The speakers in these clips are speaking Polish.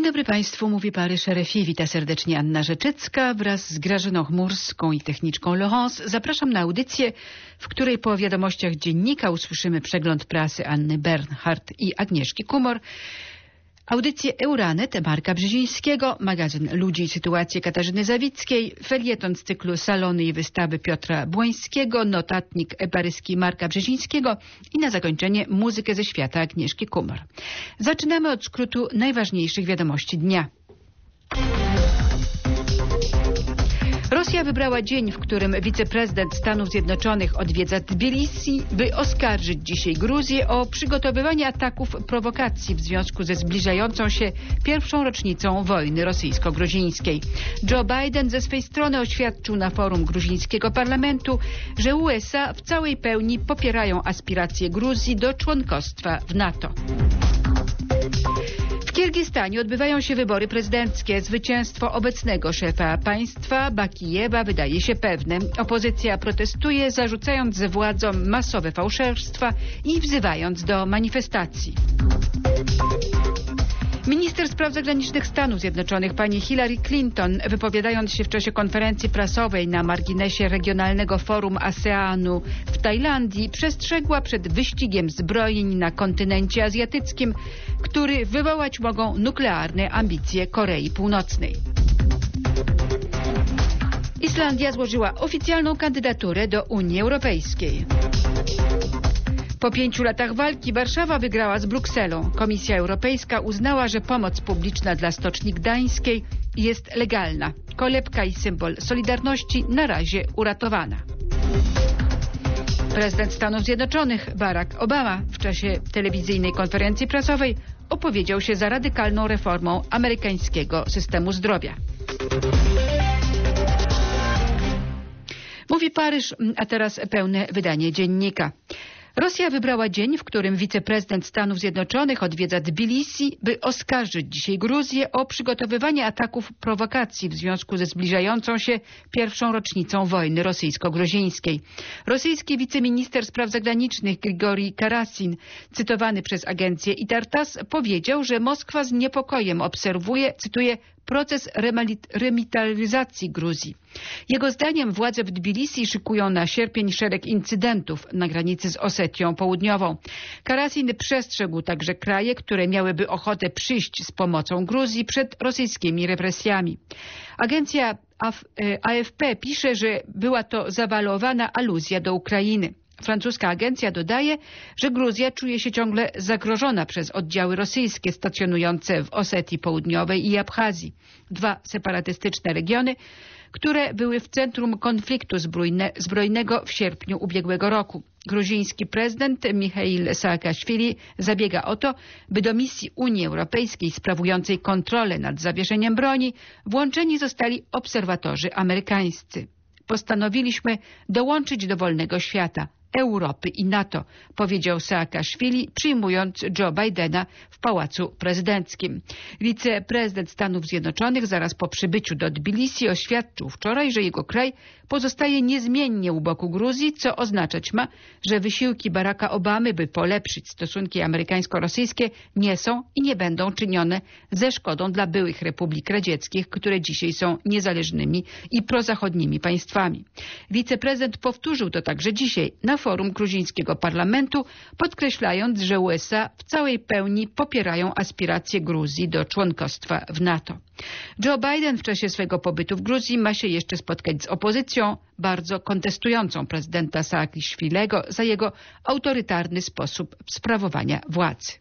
Dzień dobry Państwu, mówi Paryż RFI. Wita serdecznie Anna Rzeczycka wraz z Grażyną Chmurską i techniczką Laurence. Zapraszam na audycję, w której po wiadomościach dziennika usłyszymy przegląd prasy Anny Bernhardt i Agnieszki Kumor, audycję Euranet Marka Brzezińskiego, magazyn Ludzi i sytuacje Katarzyny Zawickiej, felieton z cyklu Salony i wystawy Piotra Błońskiego, notatnik paryski Marka Brzezińskiego i na zakończenie muzykę ze świata Agnieszki Kumor. Zaczynamy od skrótu najważniejszych wiadomości dnia. Rosja wybrała dzień, w którym wiceprezydent Stanów Zjednoczonych odwiedza Tbilisi, by oskarżyć dzisiaj Gruzję o przygotowywanie ataków prowokacji w związku ze zbliżającą się pierwszą rocznicą wojny rosyjsko-gruzińskiej. Joe Biden ze swej strony oświadczył na forum gruzińskiego parlamentu, że USA w całej pełni popierają aspiracje Gruzji do członkostwa w NATO. W Kirgistanie odbywają się wybory prezydenckie. Zwycięstwo obecnego szefa państwa Bakijewa wydaje się pewne. Opozycja protestuje, zarzucając władzom masowe fałszerstwa i wzywając do manifestacji. Minister spraw zagranicznych Stanów Zjednoczonych pani Hillary Clinton, wypowiadając się w czasie konferencji prasowej na marginesie regionalnego forum ASEANu w Tajlandii, przestrzegła przed wyścigiem zbrojeń na kontynencie azjatyckim, który wywołać mogą nuklearne ambicje Korei Północnej. Islandia złożyła oficjalną kandydaturę do Unii Europejskiej. Po 5 latach walki Warszawa wygrała z Brukselą. Komisja Europejska uznała, że pomoc publiczna dla Stoczni Gdańskiej jest legalna. Kolebka i symbol Solidarności na razie uratowana. Prezydent Stanów Zjednoczonych Barack Obama w czasie telewizyjnej konferencji prasowej opowiedział się za radykalną reformą amerykańskiego systemu zdrowia. Mówi Paryż, a teraz pełne wydanie dziennika. Rosja wybrała dzień, w którym wiceprezydent Stanów Zjednoczonych odwiedza Tbilisi, by oskarżyć dzisiaj Gruzję o przygotowywanie ataków prowokacji w związku ze zbliżającą się pierwszą rocznicą wojny rosyjsko-gruzińskiej. Rosyjski wiceminister spraw zagranicznych Grigorij Karasin, cytowany przez agencję Itartas, powiedział, że Moskwa z niepokojem obserwuje, cytuję, proces remilitaryzacji Gruzji. Jego zdaniem władze w Tbilisi szykują na sierpień szereg incydentów na granicy z Osetią Południową. Karasin przestrzegł także kraje, które miałyby ochotę przyjść z pomocą Gruzji przed rosyjskimi represjami. Agencja AFP pisze, że była to zawalowana aluzja do Ukrainy. Francuska agencja dodaje, że Gruzja czuje się ciągle zagrożona przez oddziały rosyjskie stacjonujące w Osetii Południowej i Abchazji. 2 separatystyczne regiony, które były w centrum konfliktu zbrojnego w sierpniu ubiegłego roku. Gruziński prezydent Michail Saakaszwili zabiega o to, by do misji Unii Europejskiej sprawującej kontrolę nad zawieszeniem broni włączeni zostali obserwatorzy amerykańscy. Postanowiliśmy dołączyć do wolnego świata, Europy i NATO, powiedział Saakaszwili, przyjmując Joe Bidena w Pałacu Prezydenckim. Wiceprezydent Stanów Zjednoczonych zaraz po przybyciu do Tbilisi oświadczył wczoraj, że jego kraj pozostaje niezmiennie u boku Gruzji, co oznaczać ma, że wysiłki Baracka Obamy, by polepszyć stosunki amerykańsko-rosyjskie, nie są i nie będą czynione ze szkodą dla byłych republik radzieckich, które dzisiaj są niezależnymi i prozachodnimi państwami. Wiceprezydent powtórzył to także dzisiaj na forum gruzińskiego parlamentu, podkreślając, że USA w całej pełni popierają aspiracje Gruzji do członkostwa w NATO. Joe Biden w czasie swego pobytu w Gruzji ma się jeszcze spotkać z opozycją, bardzo kontestującą prezydenta Saakaszwilego za jego autorytarny sposób sprawowania władzy.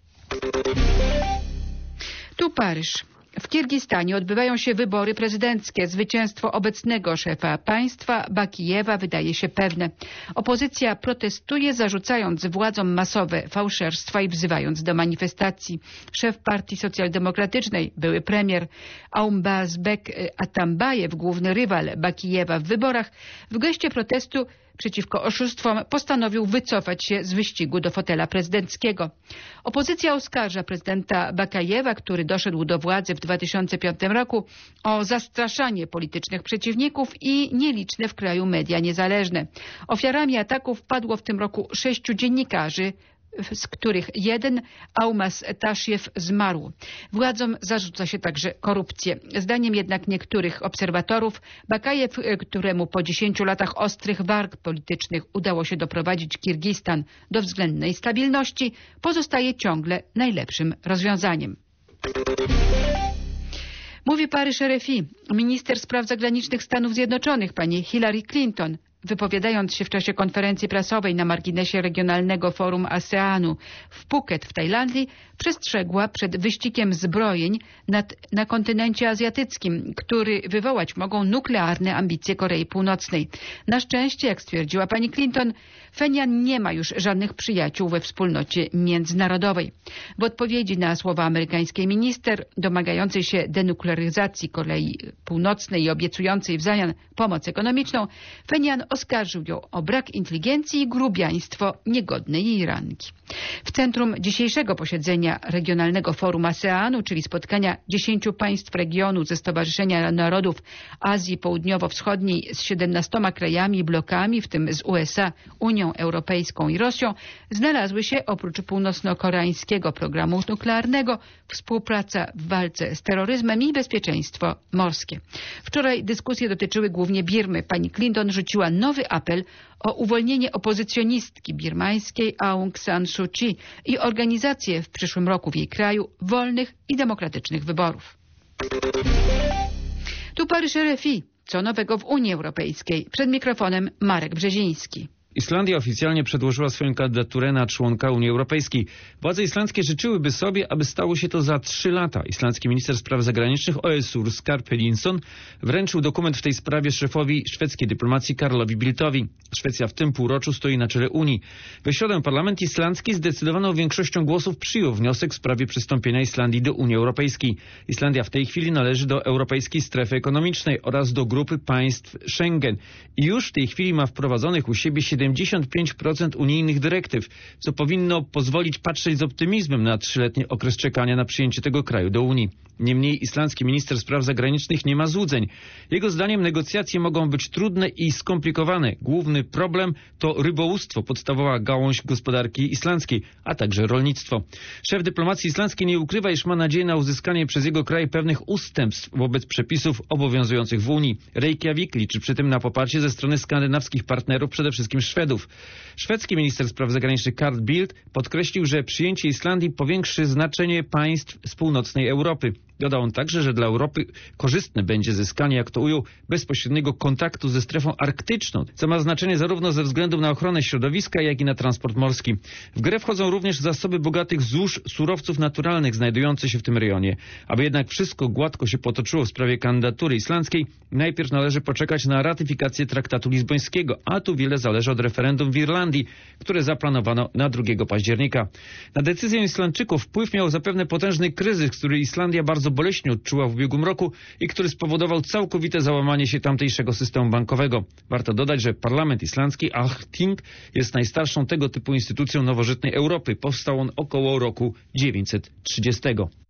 Tu Paryż. W Kirgistanie odbywają się wybory prezydenckie. Zwycięstwo obecnego szefa państwa Bakijewa wydaje się pewne. Opozycja protestuje, zarzucając władzom masowe fałszerstwa i wzywając do manifestacji. Szef Partii Socjaldemokratycznej, były premier Aumbazbek Atambajew, główny rywal Bakijewa w wyborach, w geście protestu przeciwko oszustwom postanowił wycofać się z wyścigu do fotela prezydenckiego. Opozycja oskarża prezydenta Bakajewa, który doszedł do władzy w 2005 roku, o zastraszanie politycznych przeciwników i nieliczne w kraju media niezależne. Ofiarami ataków padło w tym roku 6 dziennikarzy, z których jeden, Aumas Tashiev, zmarł. Władzom zarzuca się także korupcję. Zdaniem jednak niektórych obserwatorów Bakajew, któremu po 10 latach ostrych walk politycznych udało się doprowadzić Kirgistan do względnej stabilności, pozostaje ciągle najlepszym rozwiązaniem. Mówi Paryż RFI. Minister spraw zagranicznych Stanów Zjednoczonych, pani Hillary Clinton, wypowiadając się w czasie konferencji prasowej na marginesie regionalnego forum ASEANu w Phuket w Tajlandii, przestrzegła przed wyścigiem zbrojeń na kontynencie azjatyckim, który wywołać mogą nuklearne ambicje Korei Północnej. Na szczęście, jak stwierdziła pani Clinton, Pchenjan nie ma już żadnych przyjaciół we wspólnocie międzynarodowej. W odpowiedzi na słowa amerykańskiej minister, domagającej się denuklearyzacji Korei Północnej i obiecującej w zamian pomoc ekonomiczną, Pchenjan oskarżył ją o brak inteligencji i grubiaństwo niegodne jej rangi. W centrum dzisiejszego posiedzenia Regionalnego Forum ASEANu, czyli spotkania 10 państw regionu ze Stowarzyszenia Narodów Azji Południowo-Wschodniej z 17 krajami i blokami, w tym z USA, Unią Europejską i Rosją, znalazły się oprócz północno-koreańskiego programu nuklearnego współpraca w walce z terroryzmem i bezpieczeństwo morskie. Wczoraj dyskusje dotyczyły głównie Birmy. Pani Clinton rzuciła nowy apel o uwolnienie opozycjonistki birmańskiej Aung San Suu Kyi i organizację w przyszłym roku w jej kraju wolnych i demokratycznych wyborów. Tu Paryż RFI. Co nowego w Unii Europejskiej? Przed mikrofonem Marek Brzeziński. Islandia oficjalnie przedłożyła swoją kandydaturę na członka Unii Europejskiej. Władze islandzkie życzyłyby sobie, aby stało się to za 3 lata. Islandzki minister spraw zagranicznych OSUR Skarphédinsson wręczył dokument w tej sprawie szefowi szwedzkiej dyplomacji Karlowi Bildtowi. Szwecja w tym półroczu stoi na czele Unii. We środę parlament islandzki zdecydowaną większością głosów przyjął wniosek w sprawie przystąpienia Islandii do Unii Europejskiej. Islandia w tej chwili należy do Europejskiej Strefy Ekonomicznej oraz do grupy państw Schengen i już w tej chwili ma wprowadzonych u siebie 75% unijnych dyrektyw, co powinno pozwolić patrzeć z optymizmem na 3-letni okres czekania na przyjęcie tego kraju do Unii. Niemniej islandzki minister spraw zagranicznych nie ma złudzeń. Jego zdaniem negocjacje mogą być trudne i skomplikowane. Główny problem to rybołówstwo, podstawowa gałąź gospodarki islandzkiej, a także rolnictwo. Szef dyplomacji islandzkiej nie ukrywa, iż ma nadzieję na uzyskanie przez jego kraj pewnych ustępstw wobec przepisów obowiązujących w Unii. Reykjavik liczy przy tym na poparcie ze strony skandynawskich partnerów, przede wszystkim Szwedów. Szwedzki minister spraw zagranicznych Carl Bildt podkreślił, że przyjęcie Islandii powiększy znaczenie państw z północnej Europy. Dodał on także, że dla Europy korzystne będzie zyskanie, jak to ujął, bezpośredniego kontaktu ze strefą arktyczną, co ma znaczenie zarówno ze względu na ochronę środowiska, jak i na transport morski. W grę wchodzą również zasoby bogatych złóż surowców naturalnych znajdujące się w tym rejonie. Aby jednak wszystko gładko się potoczyło w sprawie kandydatury islandzkiej, najpierw należy poczekać na ratyfikację traktatu lizbońskiego, a tu wiele zależy od referendum w Irlandii, które zaplanowano na 2 października. Na decyzję Islandczyków wpływ miał zapewne potężny kryzys, który Islandia bardzo boleśnie odczuła w ubiegłym roku i który spowodował całkowite załamanie się tamtejszego systemu bankowego. Warto dodać, że parlament islandzki Althing jest najstarszą tego typu instytucją nowożytnej Europy. Powstał on około roku 930.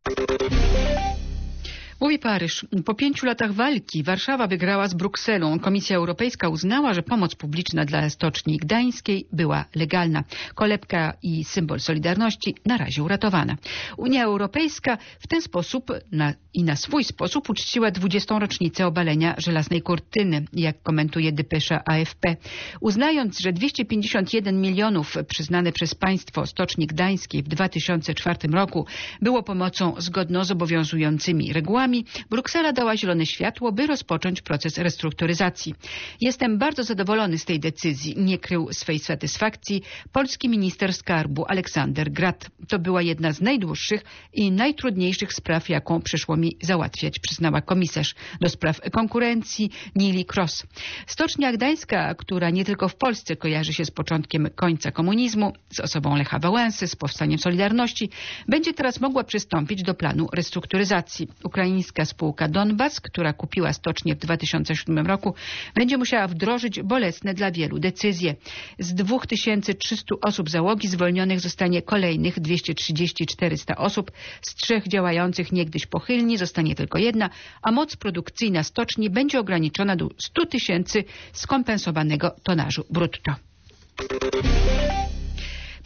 Mówi Paryż. Po 5 latach walki Warszawa wygrała z Brukselą. Komisja Europejska uznała, że pomoc publiczna dla Stoczni Gdańskiej była legalna. Kolebka i symbol Solidarności na razie uratowana. Unia Europejska w ten sposób na swój sposób uczciła 20. rocznicę obalenia żelaznej kurtyny, jak komentuje depesza AFP. Uznając, że 251 milionów przyznane przez państwo Stoczni Gdańskiej w 2004 roku było pomocą zgodną z obowiązującymi regułami, Bruksela dała zielone światło, by rozpocząć proces restrukturyzacji. Jestem bardzo zadowolony z tej decyzji, nie krył swej satysfakcji polski minister skarbu Aleksander Grat. To była jedna z najdłuższych i najtrudniejszych spraw, jaką przyszło mi załatwiać, przyznała komisarz do spraw konkurencji Neelie Kroes. Stocznia Gdańska, która nie tylko w Polsce kojarzy się z początkiem końca komunizmu, z osobą Lecha Wałęsy, z powstaniem Solidarności, będzie teraz mogła przystąpić do planu restrukturyzacji. Ukraińska spółka Donbas, która kupiła stocznię w 2007 roku, będzie musiała wdrożyć bolesne dla wielu decyzje. Z 2300 osób załogi zwolnionych zostanie kolejnych 230-400 osób. Z 3 działających niegdyś pochylni zostanie tylko 1, a moc produkcyjna stoczni będzie ograniczona do 100 000 skompensowanego tonażu brutto.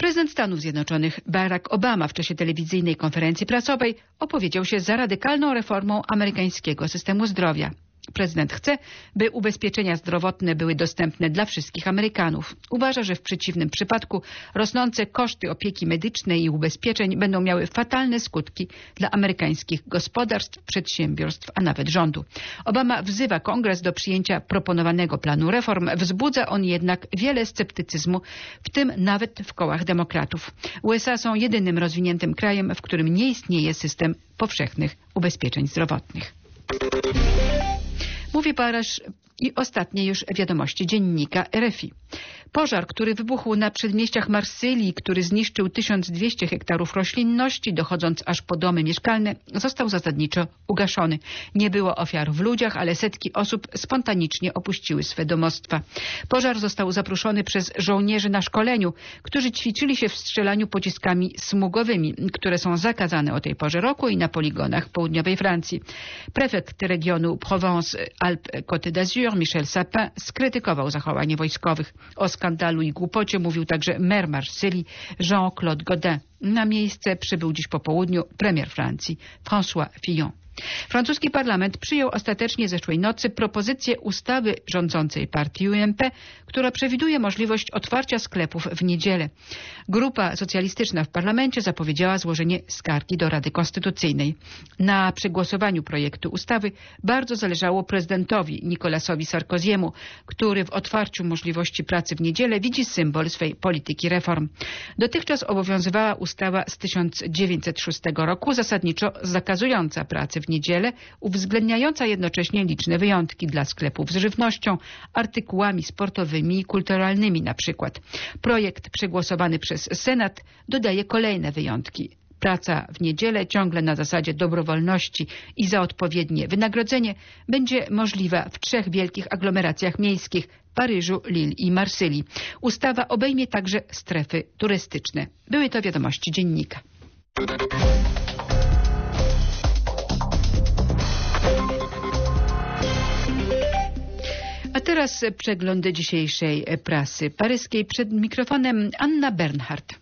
Prezydent Stanów Zjednoczonych Barack Obama w czasie telewizyjnej konferencji prasowej opowiedział się za radykalną reformą amerykańskiego systemu zdrowia. Prezydent chce, by ubezpieczenia zdrowotne były dostępne dla wszystkich Amerykanów. Uważa, że w przeciwnym przypadku rosnące koszty opieki medycznej i ubezpieczeń będą miały fatalne skutki dla amerykańskich gospodarstw, przedsiębiorstw, a nawet rządu. Obama wzywa Kongres do przyjęcia proponowanego planu reform. Wzbudza on jednak wiele sceptycyzmu, w tym nawet w kołach demokratów. USA są jedynym rozwiniętym krajem, w którym nie istnieje system powszechnych ubezpieczeń zdrowotnych. Mówi Parasz i ostatnie już wiadomości dziennika RFI. Pożar, który wybuchł na przedmieściach Marsylii, który zniszczył 1200 hektarów roślinności, dochodząc aż po domy mieszkalne, został zasadniczo ugaszony. Nie było ofiar w ludziach, ale setki osób spontanicznie opuściły swe domostwa. Pożar został zaprószony przez żołnierzy na szkoleniu, którzy ćwiczyli się w strzelaniu pociskami smugowymi, które są zakazane o tej porze roku i na poligonach południowej Francji. Prefekt regionu Provence-Alpes-Côte d'Azur, Michel Sapin, skrytykował zachowanie wojskowych. O skandalu i głupocie mówił także mer Marsylii Jean-Claude Gaudin. Na miejsce przybył dziś po południu premier Francji François Fillon. Francuski parlament przyjął ostatecznie zeszłej nocy propozycję ustawy rządzącej partii UMP, która przewiduje możliwość otwarcia sklepów w niedzielę. Grupa socjalistyczna w parlamencie zapowiedziała złożenie skargi do Rady Konstytucyjnej. Na przegłosowaniu projektu ustawy bardzo zależało prezydentowi Nicolasowi Sarkoziemu, który w otwarciu możliwości pracy w niedzielę widzi symbol swej polityki reform. Dotychczas obowiązywała ustawa z 1906 roku, zasadniczo zakazująca pracy w niedzielę, uwzględniająca jednocześnie liczne wyjątki dla sklepów z żywnością, artykułami sportowymi i kulturalnymi na przykład. Projekt przegłosowany przez Senat dodaje kolejne wyjątki. Praca w niedzielę ciągle na zasadzie dobrowolności i za odpowiednie wynagrodzenie będzie możliwa w 3 wielkich aglomeracjach miejskich – Paryżu, Lille i Marsylii. Ustawa obejmie także strefy turystyczne. Były to wiadomości dziennika. A teraz przeglądy dzisiejszej prasy paryskiej. Przed mikrofonem Anna Bernhardt.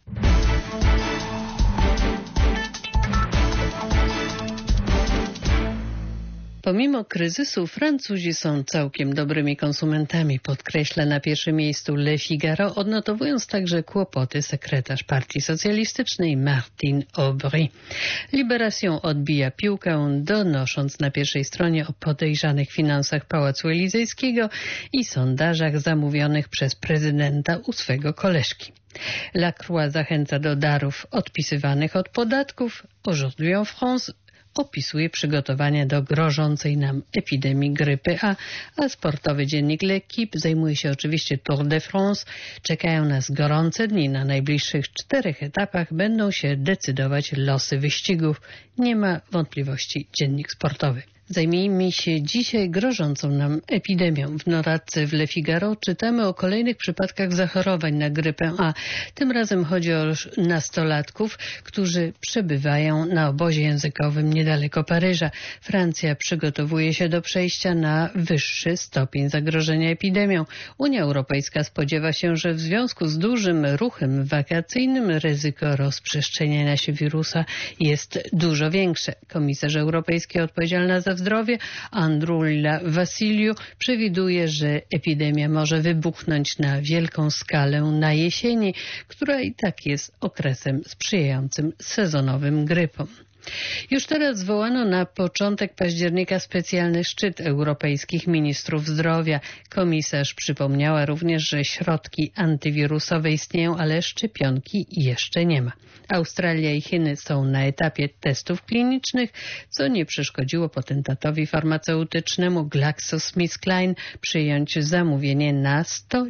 Pomimo kryzysu Francuzi są całkiem dobrymi konsumentami, podkreśla na pierwszym miejscu Le Figaro, odnotowując także kłopoty sekretarz Partii Socjalistycznej Martine Aubry. Libération odbija piłkę, donosząc na pierwszej stronie o podejrzanych finansach Pałacu Elizejskiego i sondażach zamówionych przez prezydenta u swego koleżki. La Croix zachęca do darów odpisywanych od podatków. Aujourd'hui en France opisuje przygotowania do grożącej nam epidemii grypy A, a sportowy dziennik L'Équipe zajmuje się oczywiście Tour de France. Czekają nas gorące dni. Na najbliższych 4 etapach będą się decydować losy wyścigów. Nie ma wątpliwości dziennik sportowy. Zajmijmy się dzisiaj grożącą nam epidemią. W notatce w Le Figaro czytamy o kolejnych przypadkach zachorowań na grypę A. Tym razem chodzi o nastolatków, którzy przebywają na obozie językowym niedaleko Paryża. Francja przygotowuje się do przejścia na wyższy stopień zagrożenia epidemią. Unia Europejska spodziewa się, że w związku z dużym ruchem wakacyjnym ryzyko rozprzestrzeniania się wirusa jest dużo większe. Komisarz europejski odpowiedzialna za zdrowie Andrula Vassiliou przewiduje, że epidemia może wybuchnąć na wielką skalę na jesieni, która i tak jest okresem sprzyjającym sezonowym grypom. Już teraz zwołano na początek października specjalny szczyt europejskich ministrów zdrowia. Komisarz przypomniała również, że środki antywirusowe istnieją, ale szczepionki jeszcze nie ma. Australia i Chiny są na etapie testów klinicznych, co nie przeszkodziło potentatowi farmaceutycznemu GlaxoSmithKline przyjąć zamówienie na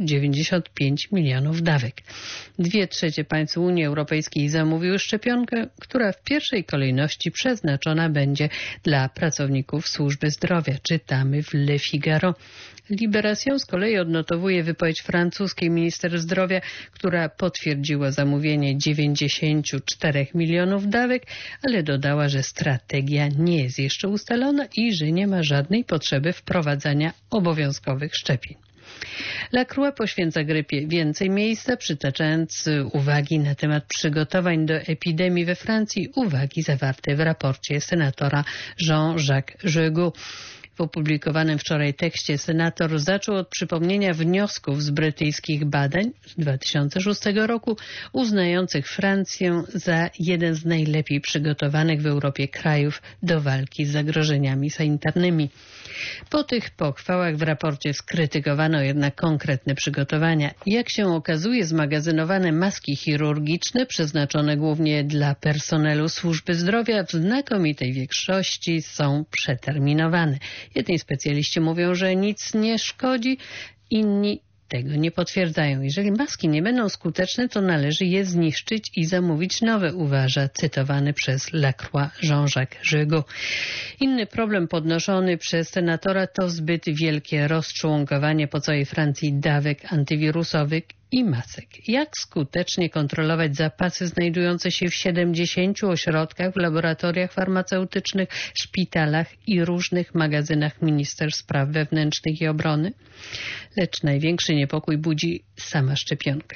195 milionów dawek. 2/3 państw Unii Europejskiej zamówiły szczepionkę, która w pierwszej kolejności przeznaczona będzie dla pracowników służby zdrowia. Czytamy w Le Figaro. Libération z kolei odnotowuje wypowiedź francuskiej minister zdrowia, która potwierdziła zamówienie 94 milionów dawek, ale dodała, że strategia nie jest jeszcze ustalona i że nie ma żadnej potrzeby wprowadzania obowiązkowych szczepień. Lacroix poświęca grypie więcej miejsca, przytaczając uwagi na temat przygotowań do epidemii we Francji, uwagi zawarte w raporcie senatora Jean-Jacques Jegot. W opublikowanym wczoraj tekście senator zaczął od przypomnienia wniosków z brytyjskich badań z 2006 roku, uznających Francję za jeden z najlepiej przygotowanych w Europie krajów do walki z zagrożeniami sanitarnymi. Po tych pochwałach w raporcie skrytykowano jednak konkretne przygotowania. Jak się okazuje, zmagazynowane maski chirurgiczne przeznaczone głównie dla personelu służby zdrowia w znakomitej większości są przeterminowane. Jedni specjaliści mówią, że nic nie szkodzi, inni tego nie potwierdzają. Jeżeli maski nie będą skuteczne, to należy je zniszczyć i zamówić nowe, uważa cytowany przez Lacroix Jean-Jacques Jegot. Inny problem podnoszony przez senatora to zbyt wielkie rozczłonkowanie po całej Francji dawek antywirusowych i masek. Jak skutecznie kontrolować zapasy znajdujące się w 70 ośrodkach, w laboratoriach farmaceutycznych, szpitalach i różnych magazynach Ministerstw Spraw Wewnętrznych i Obrony? Lecz największy niepokój budzi sama szczepionka.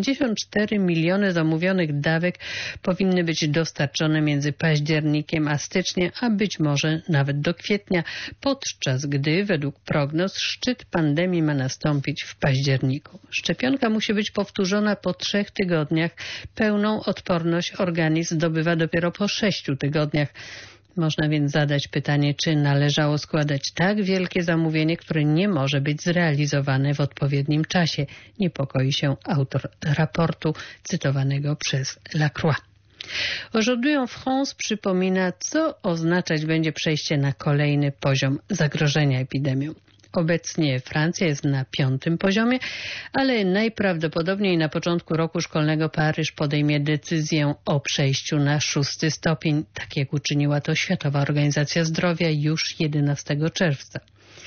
94 miliony zamówionych dawek powinny być dostarczone między październikiem a styczniem, a być może nawet do kwietnia, podczas gdy według prognoz szczyt pandemii ma nastąpić w październiku. Szczepionka musi być powtórzona po 3 tygodniach. Pełną odporność organizm zdobywa dopiero po 6 tygodniach. Można więc zadać pytanie, czy należało składać tak wielkie zamówienie, które nie może być zrealizowane w odpowiednim czasie. Niepokoi się autor raportu cytowanego przez Lacroix. Aujourd'hui en France przypomina, co oznaczać będzie przejście na kolejny poziom zagrożenia epidemią. Obecnie Francja jest na 5. poziomie, ale najprawdopodobniej na początku roku szkolnego Paryż podejmie decyzję o przejściu na 6. stopień, tak jak uczyniła to Światowa Organizacja Zdrowia już 11 czerwca.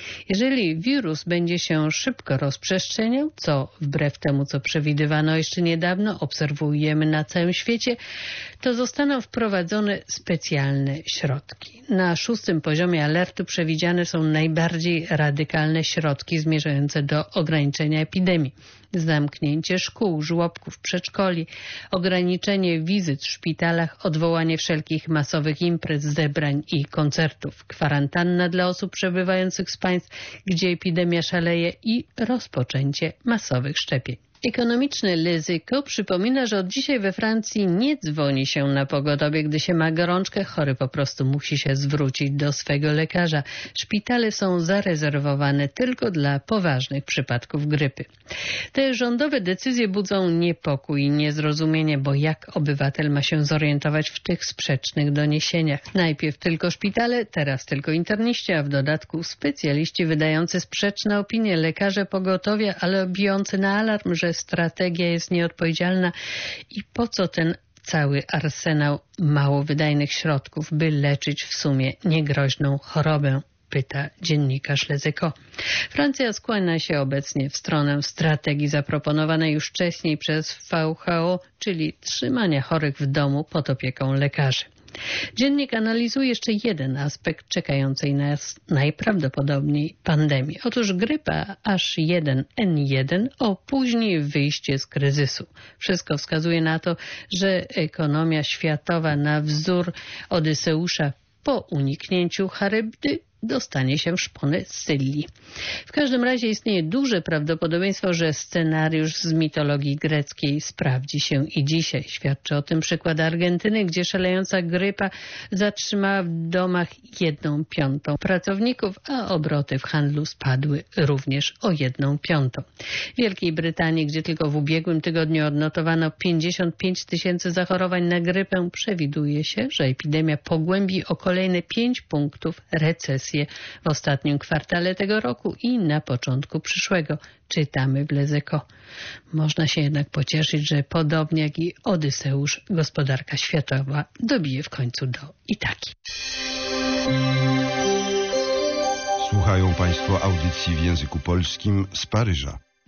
Jeżeli wirus będzie się szybko rozprzestrzeniał, co wbrew temu, co przewidywano jeszcze niedawno, obserwujemy na całym świecie, to zostaną wprowadzone specjalne środki. Na 6. poziomie alertu przewidziane są najbardziej radykalne środki zmierzające do ograniczenia epidemii. Zamknięcie szkół, żłobków, przedszkoli, ograniczenie wizyt w szpitalach, odwołanie wszelkich masowych imprez, zebrań i koncertów, kwarantanna dla osób przebywających z państw, gdzie epidemia szaleje i rozpoczęcie masowych szczepień. Ekonomiczne ryzyko przypomina, że od dzisiaj we Francji nie dzwoni się na pogotowie, gdy się ma gorączkę. Chory po prostu musi się zwrócić do swego lekarza. Szpitale są zarezerwowane tylko dla poważnych przypadków grypy. Te rządowe decyzje budzą niepokój i niezrozumienie, bo jak obywatel ma się zorientować w tych sprzecznych doniesieniach? Najpierw tylko szpitale, teraz tylko interniści, a w dodatku specjaliści wydający sprzeczne opinie, lekarze pogotowia, ale bijący na alarm, że strategia jest nieodpowiedzialna i po co ten cały arsenał mało wydajnych środków, by leczyć w sumie niegroźną chorobę? Pyta dziennikarz Les Echos. Francja skłania się obecnie w stronę strategii zaproponowanej już wcześniej przez WHO, czyli trzymania chorych w domu pod opieką lekarzy. Dziennik analizuje jeszcze jeden aspekt czekającej nas najprawdopodobniej pandemii. Otóż grypa H1N1 opóźni wyjście z kryzysu. Wszystko wskazuje na to, że ekonomia światowa na wzór Odyseusza po uniknięciu Charybdy dostanie się w szponę Scylli. W każdym razie istnieje duże prawdopodobieństwo, że scenariusz z mitologii greckiej sprawdzi się i dzisiaj. Świadczy o tym przykład Argentyny, gdzie szalejąca grypa zatrzymała w domach 1/5 pracowników, a obroty w handlu spadły również o 1/5. W Wielkiej Brytanii, gdzie tylko w ubiegłym tygodniu odnotowano 55 000 zachorowań na grypę, przewiduje się, że epidemia pogłębi o kolejne 5 punktów recesję w ostatnim kwartale tego roku i na początku przyszłego. Czytamy w Les Echos. Można się jednak pocieszyć, że podobnie jak i Odyseusz, gospodarka światowa dobije w końcu do Itaki. Słuchają Państwo audycji w języku polskim z Paryża.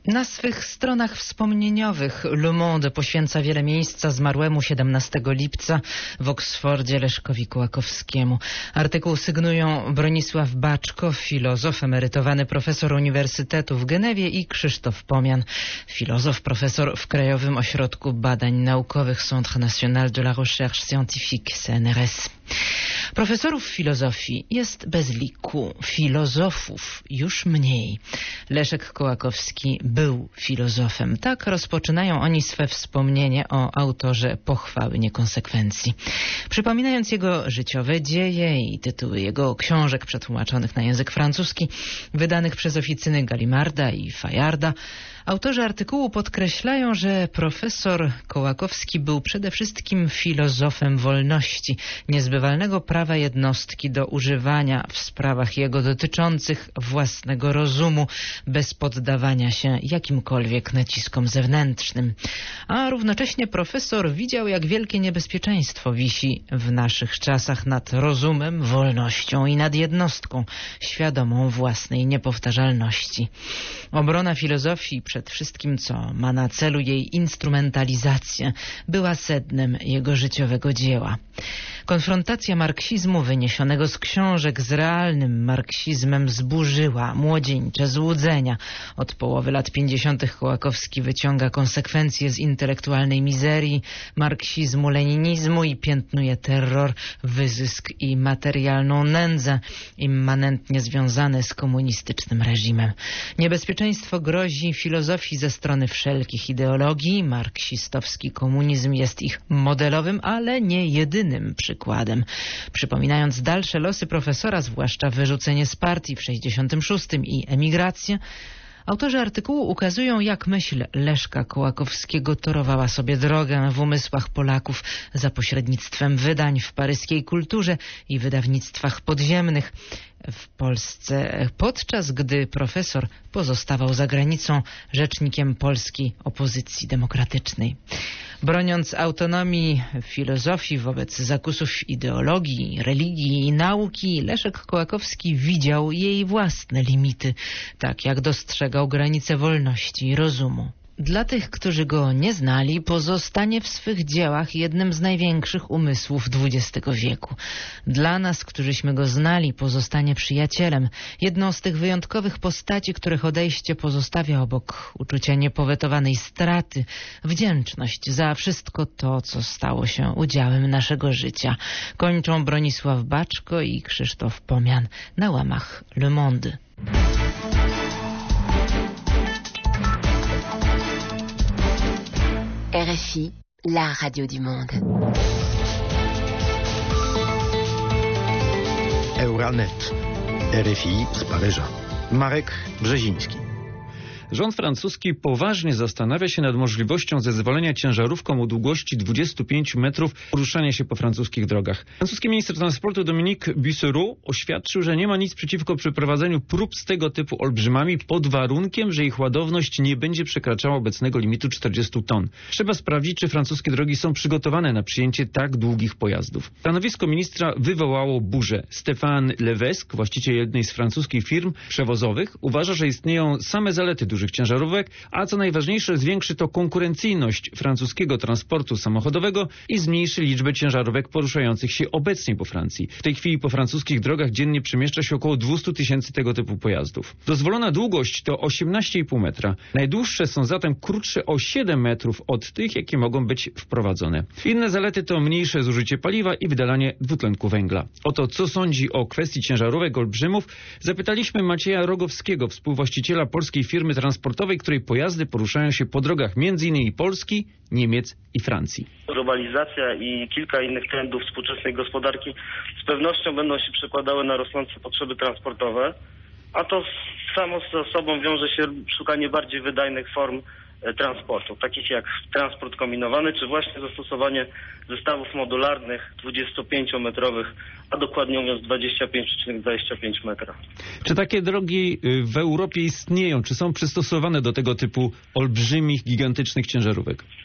Na swych stronach wspomnieniowych Le Monde poświęca wiele miejsca zmarłemu 17 lipca w Oksfordzie Leszkowi Kołakowskiemu. Artykuł sygnują Bronisław Baczko, filozof, emerytowany profesor Uniwersytetu w Genewie, i Krzysztof Pomian, filozof, profesor w Krajowym Ośrodku Badań Naukowych Centre National de la Recherche Scientifique CNRS. Profesorów filozofii jest bez liku, filozofów już mniej. Leszek Kołakowski był filozofem. Tak rozpoczynają oni swe wspomnienie o autorze Pochwały Niekonsekwencji. Przypominając jego życiowe dzieje i tytuły jego książek przetłumaczonych na język francuski, wydanych przez oficyny Gallimarda i Fayarda, autorzy artykułu podkreślają, że profesor Kołakowski był przede wszystkim filozofem wolności, niezbywalnego prawa jednostki do używania w sprawach jego dotyczących własnego rozumu, bez poddawania się jakimkolwiek naciskom zewnętrznym. A równocześnie profesor widział, jak wielkie niebezpieczeństwo wisi w naszych czasach nad rozumem, wolnością i nad jednostką świadomą własnej niepowtarzalności. Obrona filozofii przed wszystkim, co ma na celu jej instrumentalizację, była sednem jego życiowego dzieła. Konfrontacja marksizmu wyniesionego z książek z realnym marksizmem zburzyła młodzieńcze złudzenia. Od połowy lat 50. Kołakowski wyciąga konsekwencje z intelektualnej mizerii marksizmu, leninizmu i piętnuje terror, wyzysk i materialną nędzę immanentnie związane z komunistycznym reżimem. Niebezpieczeństwo grozi filozofii ze strony wszelkich ideologii. Marksistowski komunizm jest ich modelowym, ale nie jedynym przykładem. Przypominając dalsze losy profesora, zwłaszcza wyrzucenie z partii w 66 i emigrację, autorzy artykułu ukazują, jak myśl Leszka Kołakowskiego torowała sobie drogę w umysłach Polaków za pośrednictwem wydań w paryskiej Kulturze i wydawnictwach podziemnych w Polsce, podczas gdy profesor pozostawał za granicą rzecznikiem polskiej opozycji demokratycznej. Broniąc autonomii filozofii wobec zakusów ideologii, religii i nauki, Leszek Kołakowski widział jej własne limity, tak jak dostrzegał granice wolności i rozumu. Dla tych, którzy go nie znali, pozostanie w swych dziełach jednym z największych umysłów XX wieku. Dla nas, którzyśmy go znali, pozostanie przyjacielem, jedną z tych wyjątkowych postaci, których odejście pozostawia obok uczucia niepowetowanej straty, wdzięczność za wszystko to, co stało się udziałem naszego życia. Kończą Bronisław Baczko i Krzysztof Pomian na łamach Le Monde. RFI, la radio du monde. Euranet, RFI z Paryża. Marek Brzeziński. Rząd francuski poważnie zastanawia się nad możliwością zezwolenia ciężarówkom o długości 25 metrów poruszania się po francuskich drogach. Francuski minister transportu Dominique Bussereau oświadczył, że nie ma nic przeciwko przeprowadzeniu prób z tego typu olbrzymami pod warunkiem, że ich ładowność nie będzie przekraczała obecnego limitu 40 ton. Trzeba sprawdzić, czy francuskie drogi są przygotowane na przyjęcie tak długich pojazdów. Stanowisko ministra wywołało burzę. Stéphane Levesque, właściciel jednej z francuskich firm przewozowych, uważa, że istnieją same zalety dużych ciężarówek, a co najważniejsze, zwiększy to konkurencyjność francuskiego transportu samochodowego i zmniejszy liczbę ciężarówek poruszających się obecnie po Francji. W tej chwili po francuskich drogach dziennie przemieszcza się około 200 000 tego typu pojazdów. Dozwolona długość to 18,5 metra. Najdłuższe są zatem krótsze o 7 metrów od tych, jakie mogą być wprowadzone. Inne zalety to mniejsze zużycie paliwa i wydalanie dwutlenku węgla. O to, co sądzi o kwestii ciężarówek olbrzymów, zapytaliśmy Macieja Rogowskiego, współwłaściciela polskiej firmy transportowej, której pojazdy poruszają się po drogach m.in. Polski, Niemiec i Francji. Globalizacja i kilka innych trendów współczesnej gospodarki z pewnością będą się przekładały na rosnące potrzeby transportowe, a to samo z sobą wiąże się szukanie bardziej wydajnych form transportu, takich jak transport kombinowany, czy właśnie zastosowanie zestawów modularnych 25-metrowych, a dokładnie mówiąc 25,25 metra. Czy takie drogi w Europie istnieją? Czy są przystosowane do tego typu olbrzymich, gigantycznych ciężarówek?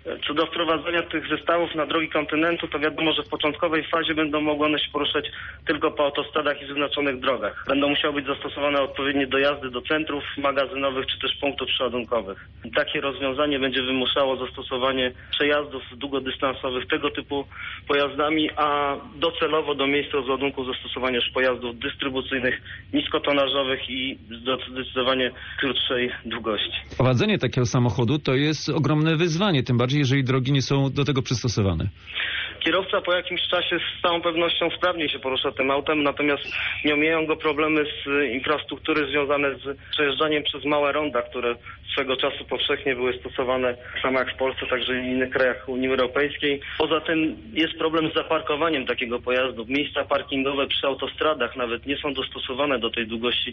Co do wprowadzenia tych zestawów na drogi kontynentu, to wiadomo, że w początkowej fazie będą mogły one się poruszać tylko po autostradach i zaznaczonych drogach. Będą musiały być zastosowane odpowiednie dojazdy do centrów magazynowych czy też punktów przeładunkowych. Takie rozwiązanie będzie wymuszało zastosowanie przejazdów długodystansowych tego typu pojazdami, a docelowo do miejsc rozładunku zastosowanie już pojazdów dystrybucyjnych, niskotonażowych i zdecydowanie krótszej długości. Prowadzenie takiego samochodu to jest ogromne wyzwanie, tym bardziej jeżeli drogi nie są do tego przystosowane. Kierowca po jakimś czasie z całą pewnością sprawniej się porusza tym autem, natomiast nie omijają go problemy z infrastruktury związane z przejeżdżaniem przez małe ronda, które swego czasu powszechnie były stosowane samo jak w Polsce, także i w innych krajach Unii Europejskiej. Poza tym jest problem z zaparkowaniem takiego pojazdu. Miejsca parkingowe przy autostradach nawet nie są dostosowane do tej długości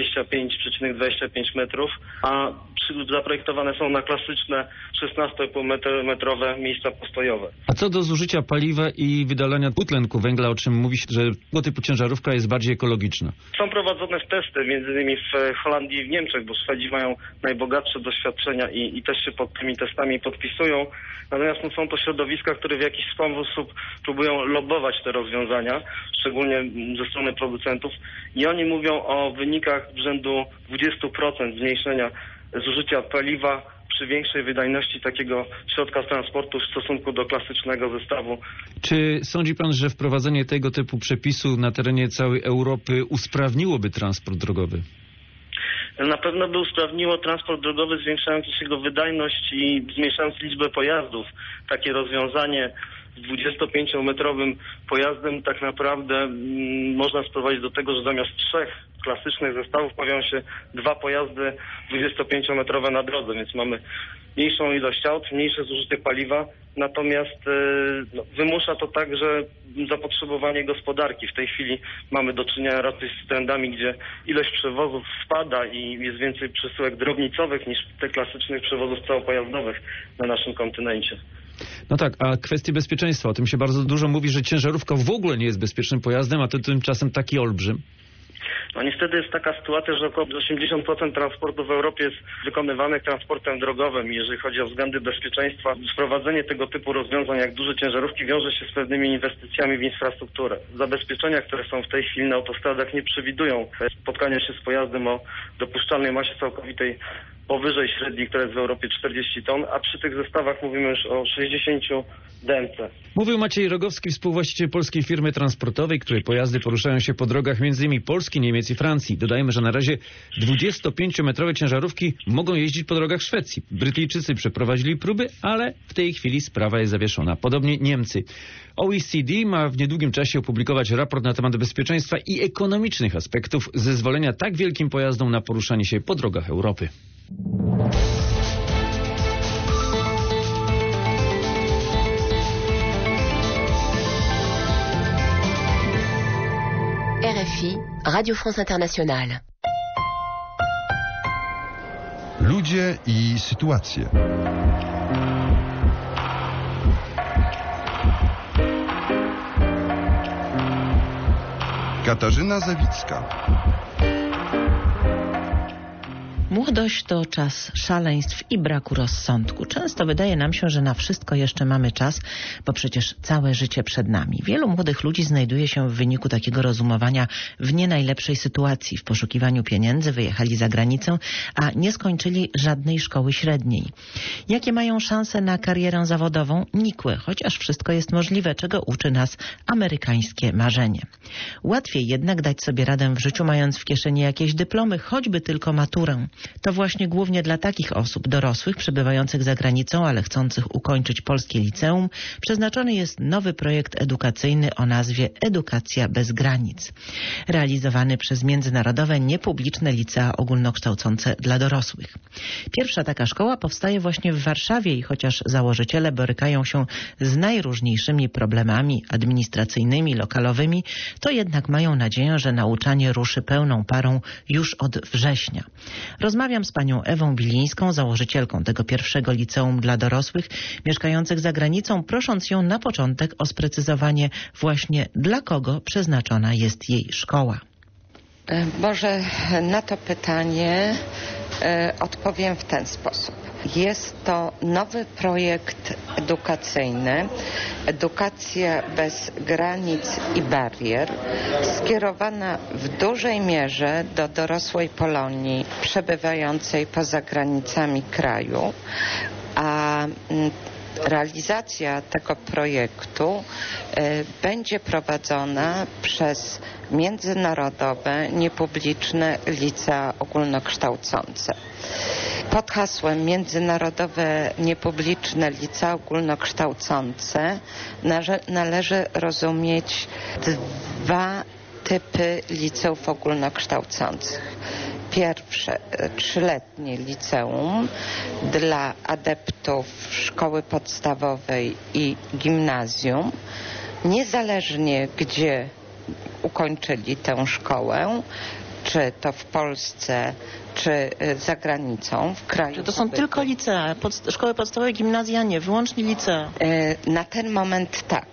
25,25 metrów, a zaprojektowane są na klasyczne 16,5-metrowe miejsca postojowe. A co do zużycia paliwa i wydalania dwutlenku węgla, o czym mówi się, że tego typu ciężarówka jest bardziej ekologiczna? Są prowadzone testy, m.in. w Holandii i w Niemczech, bo Szwedzi mają najbogatsze doświadczenia i też się pod tymi testami podpisują. Natomiast są to środowiska, które w jakiś sposób próbują lobbować te rozwiązania, szczególnie ze strony producentów. I oni mówią o wynikach rzędu 20% zmniejszenia zużycia paliwa przy większej wydajności takiego środka transportu w stosunku do klasycznego zestawu. Czy sądzi pan, że wprowadzenie tego typu przepisu na terenie całej Europy usprawniłoby transport drogowy? Na pewno by usprawniło transport drogowy, zwiększając jego wydajność i zmniejszając liczbę pojazdów. Takie rozwiązanie z 25-metrowym pojazdem tak naprawdę można sprowadzić do tego, że zamiast 3 klasycznych zestawów pojawią się 2 pojazdy 25-metrowe na drodze, więc mamy mniejszą ilość aut, mniejsze zużycie paliwa, natomiast wymusza to także zapotrzebowanie gospodarki. W tej chwili mamy do czynienia raczej z trendami, gdzie ilość przewozów spada i jest więcej przesyłek drobnicowych niż tych klasycznych przewozów całopojazdowych na naszym kontynencie. No tak, a kwestie bezpieczeństwa, o tym się bardzo dużo mówi, że ciężarówka w ogóle nie jest bezpiecznym pojazdem, a to tymczasem taki olbrzym. No niestety jest taka sytuacja, że około 80% transportu w Europie jest wykonywanych transportem drogowym. Jeżeli chodzi o względy bezpieczeństwa, wprowadzenie tego typu rozwiązań jak duże ciężarówki wiąże się z pewnymi inwestycjami w infrastrukturę. Zabezpieczenia, które są w tej chwili na autostradach, nie przewidują spotkania się z pojazdem o dopuszczalnej masie całkowitej powyżej średniej, która jest w Europie 40 ton, a przy tych zestawach mówimy już o 60 DMC. Mówił Maciej Rogowski, współwłaściciel polskiej firmy transportowej, której pojazdy poruszają się po drogach m.in. Polski, Niemiec i Francji. Dodajmy, że na razie 25-metrowe ciężarówki mogą jeździć po drogach Szwecji. Brytyjczycy przeprowadzili próby, ale w tej chwili sprawa jest zawieszona. Podobnie Niemcy. OECD ma w niedługim czasie opublikować raport na temat bezpieczeństwa i ekonomicznych aspektów zezwolenia tak wielkim pojazdom na poruszanie się po drogach Europy. RFI, Radio France Internationale. Ludzie i sytuacje. Katarzyna Zawicka. Młodość to czas szaleństw i braku rozsądku. Często wydaje nam się, że na wszystko jeszcze mamy czas, bo przecież całe życie przed nami. Wielu młodych ludzi znajduje się w wyniku takiego rozumowania w nie najlepszej sytuacji. W poszukiwaniu pieniędzy wyjechali za granicę, a nie skończyli żadnej szkoły średniej. Jakie mają szanse na karierę zawodową? Nikłe, chociaż wszystko jest możliwe, czego uczy nas amerykańskie marzenie. Łatwiej jednak dać sobie radę w życiu, mając w kieszeni jakieś dyplomy, choćby tylko maturę. To właśnie głównie dla takich osób dorosłych przebywających za granicą, ale chcących ukończyć polskie liceum, przeznaczony jest nowy projekt edukacyjny o nazwie Edukacja bez granic. Realizowany przez międzynarodowe, niepubliczne licea ogólnokształcące dla dorosłych. Pierwsza taka szkoła powstaje właśnie w Warszawie i chociaż założyciele borykają się z najróżniejszymi problemami administracyjnymi, lokalowymi, to jednak mają nadzieję, że nauczanie ruszy pełną parą już od września. Rozmawiam z panią Ewą Bilińską, założycielką tego pierwszego liceum dla dorosłych mieszkających za granicą, prosząc ją na początek o sprecyzowanie właśnie dla kogo przeznaczona jest jej szkoła. Może na to pytanie odpowiem w ten sposób. Jest to nowy projekt edukacyjny, Edukacja bez granic i barier, skierowana w dużej mierze do dorosłej Polonii przebywającej poza granicami kraju, a realizacja tego projektu będzie prowadzona przez międzynarodowe, niepubliczne licea ogólnokształcące. Pod hasłem Międzynarodowe Niepubliczne Licea Ogólnokształcące należy rozumieć dwa typy liceów ogólnokształcących. Pierwsze, 3-letnie liceum dla adeptów szkoły podstawowej i gimnazjum, niezależnie gdzie ukończyli tę szkołę, czy to w Polsce, czy za granicą, w kraju. Czy to są tylko licea, szkoły podstawowe, gimnazja nie, wyłącznie licea? Na ten moment tak.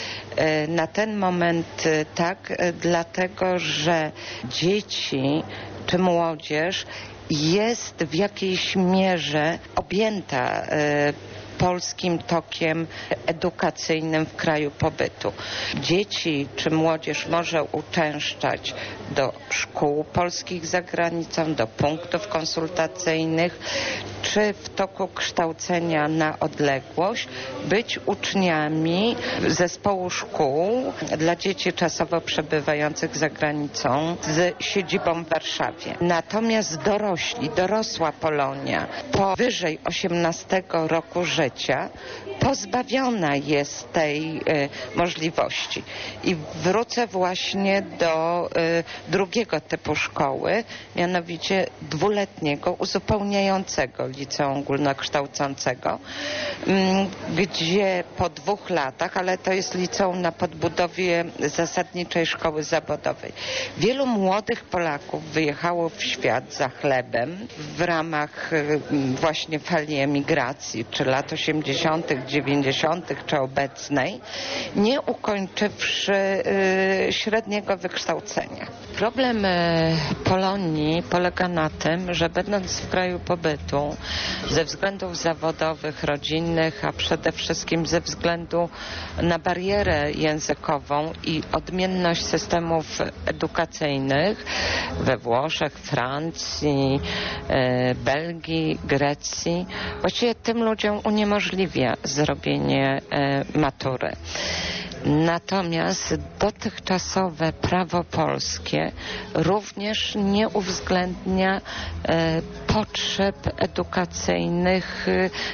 Na ten moment tak, dlatego że dzieci czy młodzież jest w jakiejś mierze objęta polskim tokiem edukacyjnym w kraju pobytu. Dzieci czy młodzież może uczęszczać do szkół polskich za granicą, do punktów konsultacyjnych, czy w toku kształcenia na odległość być uczniami zespołu szkół dla dzieci czasowo przebywających za granicą z siedzibą w Warszawie. Natomiast dorosła Polonia powyżej 18 roku życia pozbawiona jest tej możliwości. I wrócę właśnie do drugiego typu szkoły, mianowicie 2-letniego, uzupełniającego liceum ogólnokształcącego, gdzie po 2 latach, ale to jest liceum na podbudowie zasadniczej szkoły zawodowej. Wielu młodych Polaków wyjechało w świat za chlebem w ramach właśnie fali emigracji, czy lat 80., 90., czy obecnej, nie ukończywszy średniego wykształcenia. Problem Polonii polega na tym, że będąc w kraju pobytu, ze względów zawodowych, rodzinnych, a przede wszystkim ze względu na barierę językową i odmienność systemów edukacyjnych we Włoszech, Francji, Belgii, Grecji, właściwie tym ludziom uniemożliwia zrobienie matury. Natomiast dotychczasowe prawo polskie również nie uwzględnia potrzeb edukacyjnych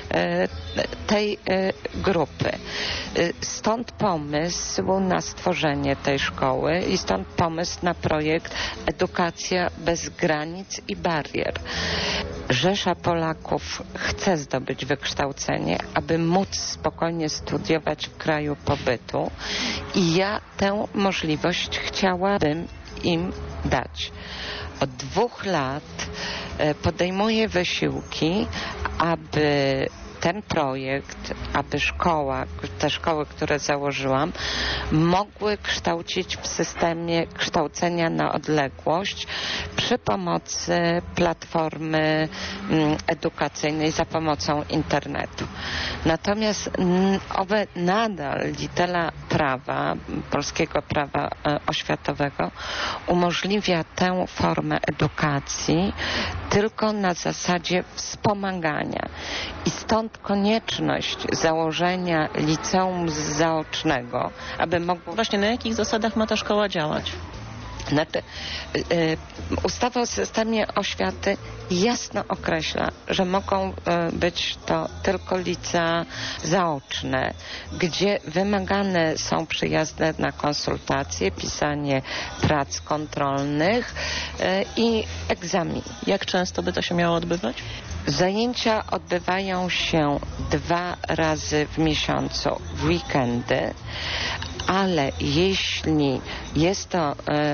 tej grupy. Stąd pomysł na stworzenie tej szkoły i stąd pomysł na projekt Edukacja bez granic i barier. Rzesza Polaków chce zdobyć wykształcenie, aby móc spokojnie studiować w kraju pobytu i ja tę możliwość chciałabym im dać. Od 2 lat podejmuję wysiłki, aby ten projekt, aby te szkoły, które założyłam, mogły kształcić w systemie kształcenia na odległość przy pomocy platformy edukacyjnej za pomocą internetu. Natomiast owe nadal litera prawa, polskiego prawa oświatowego umożliwia tę formę edukacji tylko na zasadzie wspomagania. I stąd konieczność założenia liceum zaocznego, aby mogło... Właśnie na jakich zasadach ma ta szkoła działać? Znaczy, ustawa o systemie oświaty jasno określa, że mogą być to tylko licea zaoczne, gdzie wymagane są przyjazdy na konsultacje, pisanie prac kontrolnych i egzamin. Jak często by to się miało odbywać? Zajęcia odbywają się 2 razy w miesiącu w weekendy, ale jeśli jest to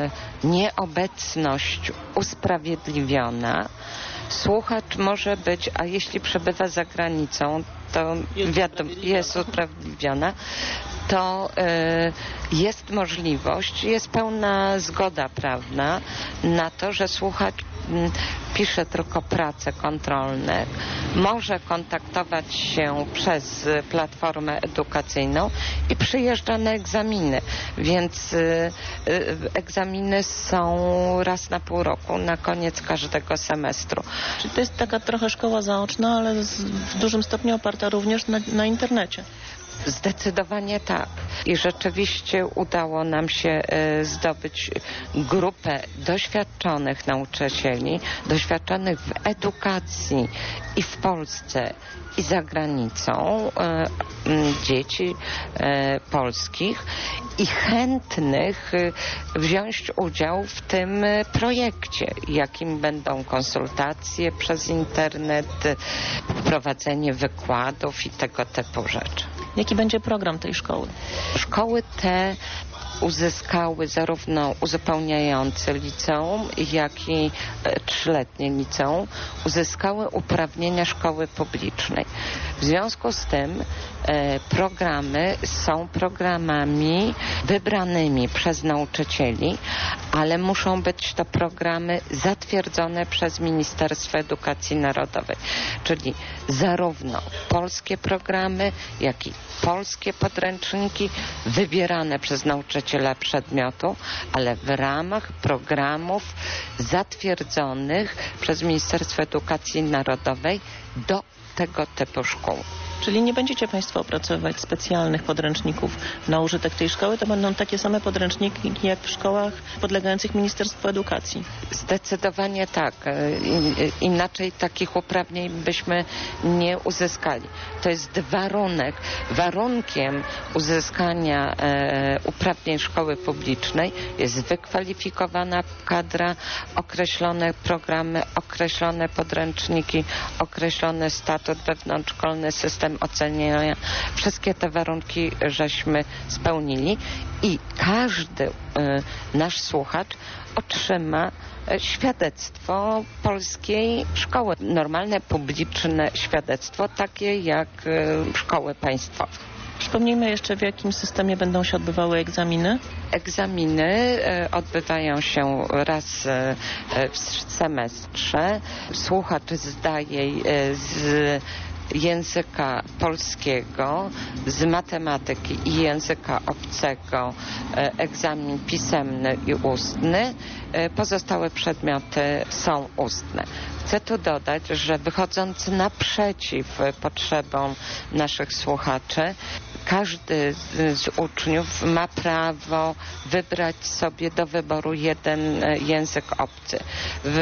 nieobecność usprawiedliwiona, słuchacz może być, a jeśli przebywa za granicą, to wiadomo, jest usprawiedliwiona, to jest możliwość, jest pełna zgoda prawna na to, że słuchacz pisze tylko prace kontrolne, może kontaktować się przez platformę edukacyjną i przyjeżdża na egzaminy, więc egzaminy są raz na pół roku, na koniec każdego semestru. Czyli to jest taka trochę szkoła zaoczna, ale w dużym stopniu oparta również na internecie. Zdecydowanie tak. I rzeczywiście udało nam się zdobyć grupę doświadczonych nauczycieli, doświadczonych w edukacji i w Polsce, i za granicą, dzieci polskich i chętnych wziąć udział w tym projekcie, jakim będą konsultacje przez internet, prowadzenie wykładów i tego typu rzeczy. Jaki będzie program tej szkoły? Szkoły te uzyskały zarówno uzupełniające liceum, jak i 3-letnie liceum, uzyskały uprawnienia szkoły publicznej. W związku z tym programy są programami wybranymi przez nauczycieli, ale muszą być to programy zatwierdzone przez Ministerstwo Edukacji Narodowej, czyli zarówno polskie programy, jak i polskie podręczniki wybierane przez nauczyciela przedmiotu, ale w ramach programów zatwierdzonych przez Ministerstwo Edukacji Narodowej do tego typu szkół. Czyli nie będziecie Państwo opracowywać specjalnych podręczników na użytek tej szkoły, to będą takie same podręczniki jak w szkołach podlegających Ministerstwu Edukacji? Zdecydowanie tak. Inaczej takich uprawnień byśmy nie uzyskali. To jest warunek. Warunkiem uzyskania uprawnień szkoły publicznej jest wykwalifikowana kadra, określone programy, określone podręczniki, określony statut wewnątrzszkolny, system oceniania. Wszystkie te warunki żeśmy spełnili i każdy nasz słuchacz otrzyma świadectwo polskiej szkoły. Normalne, publiczne świadectwo, takie jak szkoły państwowe. Przypomnijmy jeszcze, w jakim systemie będą się odbywały egzaminy? Egzaminy odbywają się raz w semestrze. Słuchacz zdaje z języka polskiego, z matematyki i języka obcego egzamin pisemny i ustny. Pozostałe przedmioty są ustne. Chcę tu dodać, że wychodząc naprzeciw potrzebom naszych słuchaczy, każdy z uczniów ma prawo wybrać sobie do wyboru jeden język obcy. W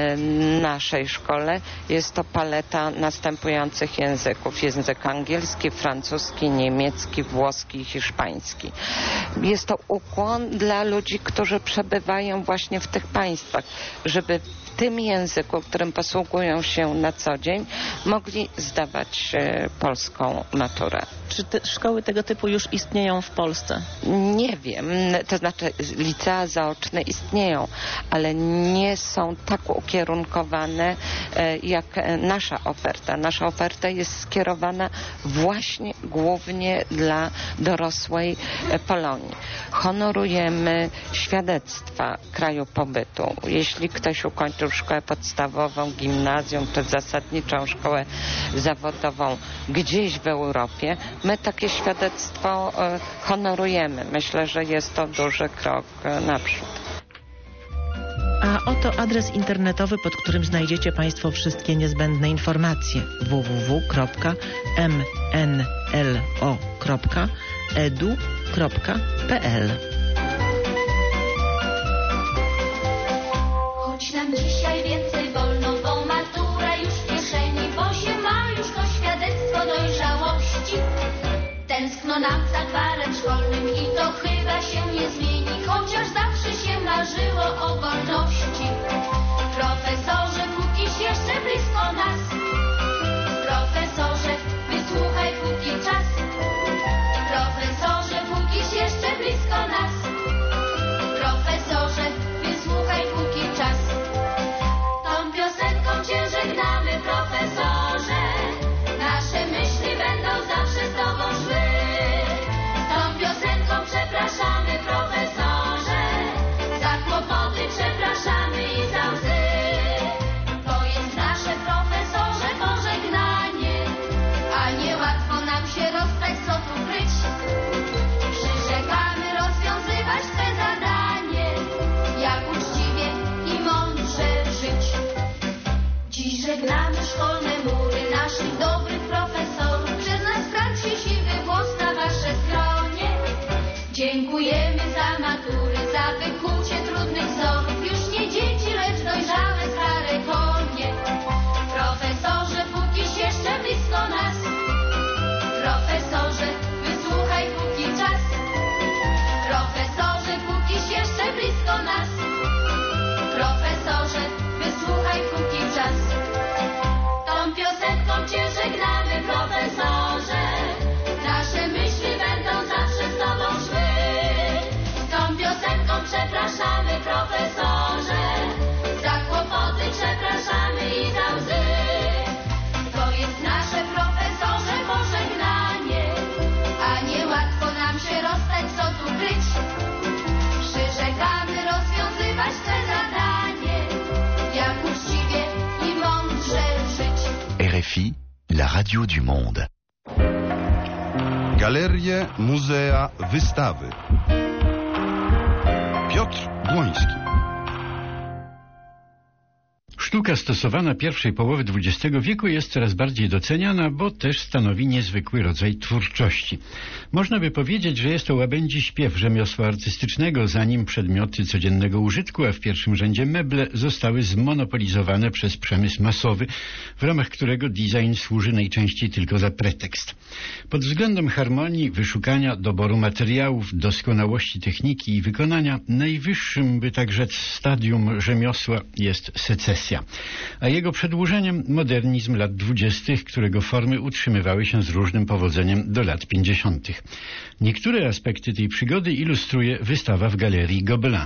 naszej szkole jest to paleta następujących języków. Język angielski, francuski, niemiecki, włoski i hiszpański. Jest to ukłon dla ludzi, którzy przebywają właśnie w tych państwach, żeby w tym języku, którym posługują się na co dzień, mogli zdawać polską maturę. Czy te szkoły tego typu już istnieją w Polsce? Nie wiem, to znaczy licea zaoczne istnieją, ale nie są tak ukierunkowane jak nasza oferta. Nasza oferta jest skierowana właśnie głównie dla dorosłej Polonii. Honorujemy świadectwa kraju pobytu. Jeśli ktoś ukończył szkołę podstawową, gimnazjum czy zasadniczą szkołę zawodową gdzieś w Europie, my takie świadectwo honorujemy. Myślę, że jest to duży krok naprzód. A oto adres internetowy, pod którym znajdziecie Państwo wszystkie niezbędne informacje: www.mnlo.edu.pl. Choć nam dzisiaj więcej wolno, bo matura już w kieszeni, bo się ma już to świadectwo dojrzałości. Tęskno nam za gwarem szkolnym i to chyba się nie zmieni, chociaż zawsze się marzyło o wolności. Profesorze, pókiś jeszcze blisko nas. Profesorze, wysłuchaj póki czas. Profesorze, pókiś jeszcze blisko nas. Profesorze, wysłuchaj póki czas. Tą piosenką cię żegnamy, profesorze. Nasze myśli będą zawsze z tobą szły. Tą piosenką przepraszamy, profesorze, za kłopoty. żegnamy szkolne mury naszych dobrych profesorów. Przez nas kradł się siwy włos na wasze stronie. Dziękujemy za matury, za wykucie trudnych wzorów. Już nie dzieci, lecz dojrzałe stare konie. Profesorze, pókiś jeszcze blisko nas. Profesorze, wysłuchaj póki czas. Profesorze, pókiś jeszcze blisko nas. Profesorze, wysłuchaj póki czas. Tą piosenką cię żegnamy, profesorze. Nasze myśli będą zawsze z tobą szły. Tą piosenką przepraszamy, profesorze. Za kłopoty przepraszamy i za łzy. To jest nasze, profesorze, pożegnanie. A niełatwo nam się rozstać, co tu kryć. Przyrzekamy rozwiązywać te zadanie. Jak uczciwie i mądrze żyć. RFI, la radio du monde. Galerie, muzea, wystawy. Piotr Błoński. Sztuka stosowana pierwszej połowy XX wieku jest coraz bardziej doceniana, bo też stanowi niezwykły rodzaj twórczości. Można by powiedzieć, że jest to łabędzi śpiew rzemiosła artystycznego, zanim przedmioty codziennego użytku, a w pierwszym rzędzie meble, zostały zmonopolizowane przez przemysł masowy, w ramach którego design służy najczęściej tylko za pretekst. Pod względem harmonii, wyszukania, doboru materiałów, doskonałości techniki i wykonania, najwyższym, by tak rzec, stadium rzemiosła jest secesja, a jego przedłużeniem modernizm lat 20., którego formy utrzymywały się z różnym powodzeniem do lat 50. Niektóre aspekty tej przygody ilustruje wystawa w Galerii Gobelin.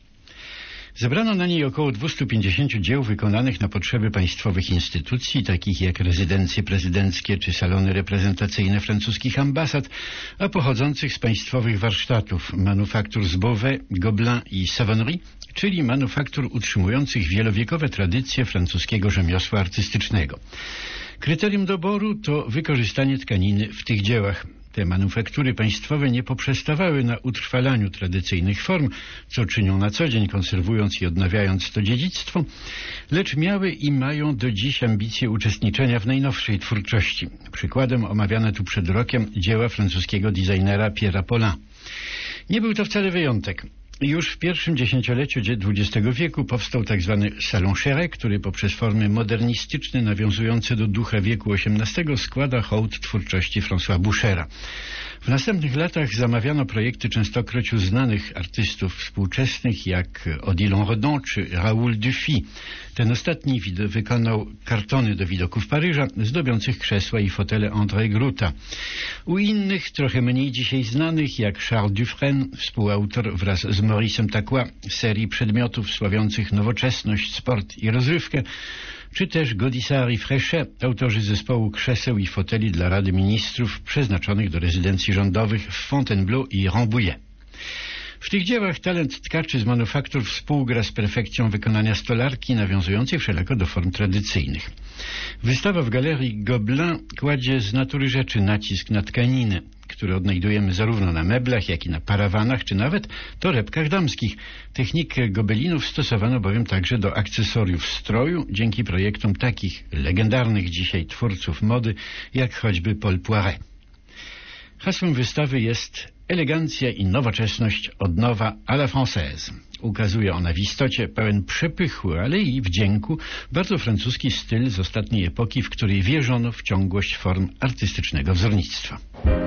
Zebrano na niej około 250 dzieł wykonanych na potrzeby państwowych instytucji, takich jak rezydencje prezydenckie czy salony reprezentacyjne francuskich ambasad, a pochodzących z państwowych warsztatów, manufaktur z Beauvais, Gobelin i Savonnerie, czyli manufaktur utrzymujących wielowiekowe tradycje francuskiego rzemiosła artystycznego. Kryterium doboru to wykorzystanie tkaniny w tych dziełach. Te manufaktury państwowe nie poprzestawały na utrwalaniu tradycyjnych form, co czynią na co dzień, konserwując i odnawiając to dziedzictwo, lecz miały i mają do dziś ambicje uczestniczenia w najnowszej twórczości. Przykładem omawiane tu przed rokiem dzieła francuskiego designera Pierre'a Paulin. Nie był to wcale wyjątek. Już w pierwszym dziesięcioleciu XX wieku powstał tzw. Salon Chéret, który poprzez formy modernistyczne nawiązujące do ducha wieku XVIII składa hołd twórczości François Bouchera. W następnych latach zamawiano projekty częstokroć uznanych artystów współczesnych jak Odilon Redon czy Raoul Dufy. Ten ostatni wykonał kartony do widoków Paryża, zdobiących krzesła i fotele André Gruta. U innych, trochę mniej dzisiaj znanych, jak Charles Dufresne, współautor wraz z Mauricem Tacquois serii przedmiotów sławiących nowoczesność, sport i rozrywkę, czy też Gaudissart i Fréchet, autorzy zespołu krzeseł i foteli dla Rady Ministrów przeznaczonych do rezydencji rządowych w Fontainebleau i Rambouillet. W tych dziełach talent tkaczy z manufaktur współgra z perfekcją wykonania stolarki nawiązującej wszelako do form tradycyjnych. Wystawa w Galerii Gobelin kładzie z natury rzeczy nacisk na tkaninę, które odnajdujemy zarówno na meblach, jak i na parawanach, czy nawet torebkach damskich. Technikę gobelinów stosowano bowiem także do akcesoriów stroju, dzięki projektom takich legendarnych dzisiaj twórców mody, jak choćby Paul Poiret. Hasłem wystawy jest elegancja i nowoczesność od nowa à la française. Ukazuje ona w istocie pełen przepychu, ale i wdzięku bardzo francuski styl z ostatniej epoki, w której wierzono w ciągłość form artystycznego wzornictwa.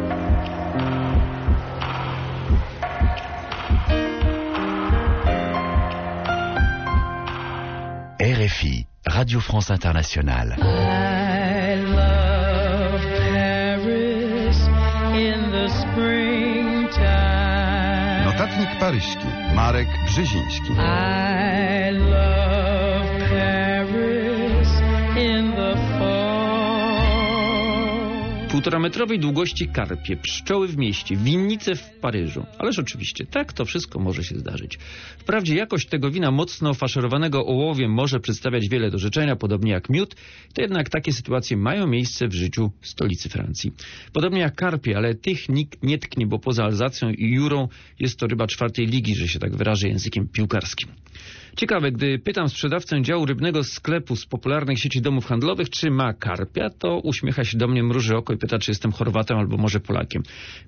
RFI, Radio France Internationale. I love Paris in the springtime. Notatnik paryski Marek Brzeziński. I love Paris in the fall. 1,5-metrowej długości karpie, pszczoły w mieście, winnice w Paryżu. Ależ oczywiście, tak to wszystko może się zdarzyć. Wprawdzie jakość tego wina mocno faszerowanego ołowiem może przedstawiać wiele do życzenia, podobnie jak miód, to jednak takie sytuacje mają miejsce w życiu stolicy Francji. Podobnie jak karpie, ale tych nikt nie tknie, bo poza Alzacją i Jurą jest to ryba 4. ligi, że się tak wyrażę językiem piłkarskim. Ciekawe, gdy pytam sprzedawcę działu rybnego sklepu z popularnych sieci domów handlowych, czy ma karpia, to uśmiecha się do mnie, mruży oko i pyta, czy jestem Chorwatem albo może Polakiem.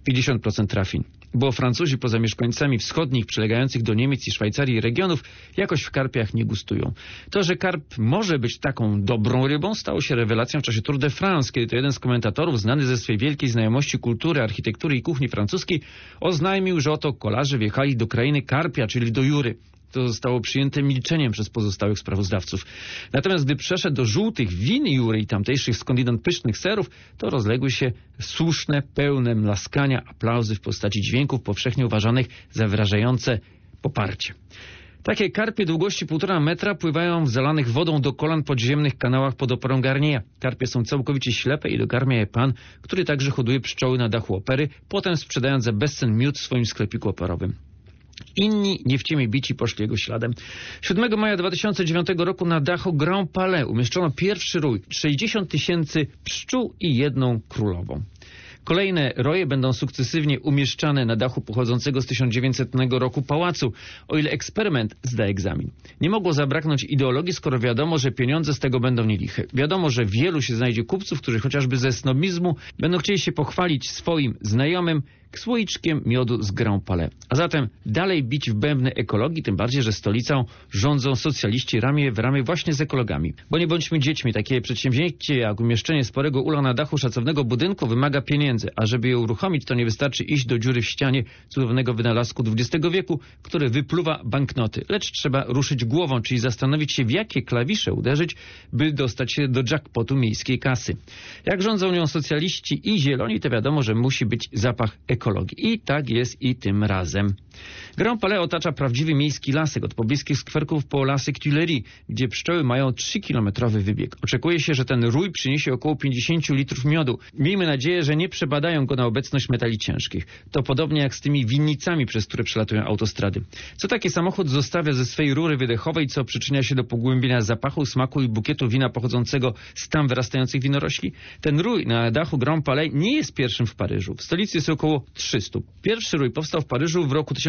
50% trafień. Bo Francuzi poza mieszkańcami wschodnich, przylegających do Niemiec i Szwajcarii regionów, jakoś w karpiach nie gustują. To, że karp może być taką dobrą rybą, stało się rewelacją w czasie Tour de France, kiedy to jeden z komentatorów, znany ze swej wielkiej znajomości kultury, architektury i kuchni francuskiej, oznajmił, że oto kolarze wjechali do krainy karpia, czyli do Jury. To zostało przyjęte milczeniem przez pozostałych sprawozdawców. Natomiast gdy przeszedł do żółtych win Jury i tamtejszych skądinąd pysznych serów, to rozległy się słuszne, pełne mlaskania, aplauzy w postaci dźwięków powszechnie uważanych za wyrażające poparcie. Takie karpie długości 1,5 metra pływają w zalanych wodą do kolan podziemnych kanałach pod oporą Garniera. Karpie są całkowicie ślepe i dokarmia je pan, który także hoduje pszczoły na dachu opery, potem sprzedając za bezcen miód w swoim sklepiku operowym. Inni nie w ciemię bici poszli jego śladem. 7 maja 2009 roku na dachu Grand Palais umieszczono pierwszy rój, 60 000 pszczół i 1 królową. Kolejne roje będą sukcesywnie umieszczane na dachu pochodzącego z 1900 roku pałacu, o ile eksperyment zda egzamin. Nie mogło zabraknąć ideologii, skoro wiadomo, że pieniądze z tego będą nieliche. Wiadomo, że wielu się znajdzie kupców, którzy chociażby ze snobizmu będą chcieli się pochwalić swoim znajomym słoiczkiem miodu z Grand Palais. A zatem dalej bić w bębny ekologii, tym bardziej, że stolicą rządzą socjaliści ramię w ramię właśnie z ekologami. Bo nie bądźmy dziećmi, takie przedsięwzięcie jak umieszczenie sporego ula na dachu szacownego budynku wymaga pieniędzy, a żeby je uruchomić, to nie wystarczy iść do dziury w ścianie cudownego wynalazku XX wieku, który wypluwa banknoty, lecz trzeba ruszyć głową, czyli zastanowić się, w jakie klawisze uderzyć, by dostać się do jackpotu miejskiej kasy. Jak rządzą nią socjaliści i zieloni, to wiadomo, że musi być zapach ekologii. I tak jest i tym razem. Grand Palais otacza prawdziwy miejski lasek, od pobliskich skwerków po lasek Tuileries, gdzie pszczoły mają 3-kilometrowy wybieg. Oczekuje się, że ten rój przyniesie około 50 litrów miodu. Miejmy nadzieję, że nie przebadają go na obecność metali ciężkich. To podobnie jak z tymi winnicami, przez które przelatują autostrady. Co taki samochód zostawia ze swej rury wydechowej, co przyczynia się do pogłębienia zapachu, smaku i bukietu wina pochodzącego z tam wyrastających winorośli? Ten rój na dachu Grand Palais nie jest pierwszym w Paryżu. W stolicy jest około 300. Pierwszy rój powstał w Paryżu w roku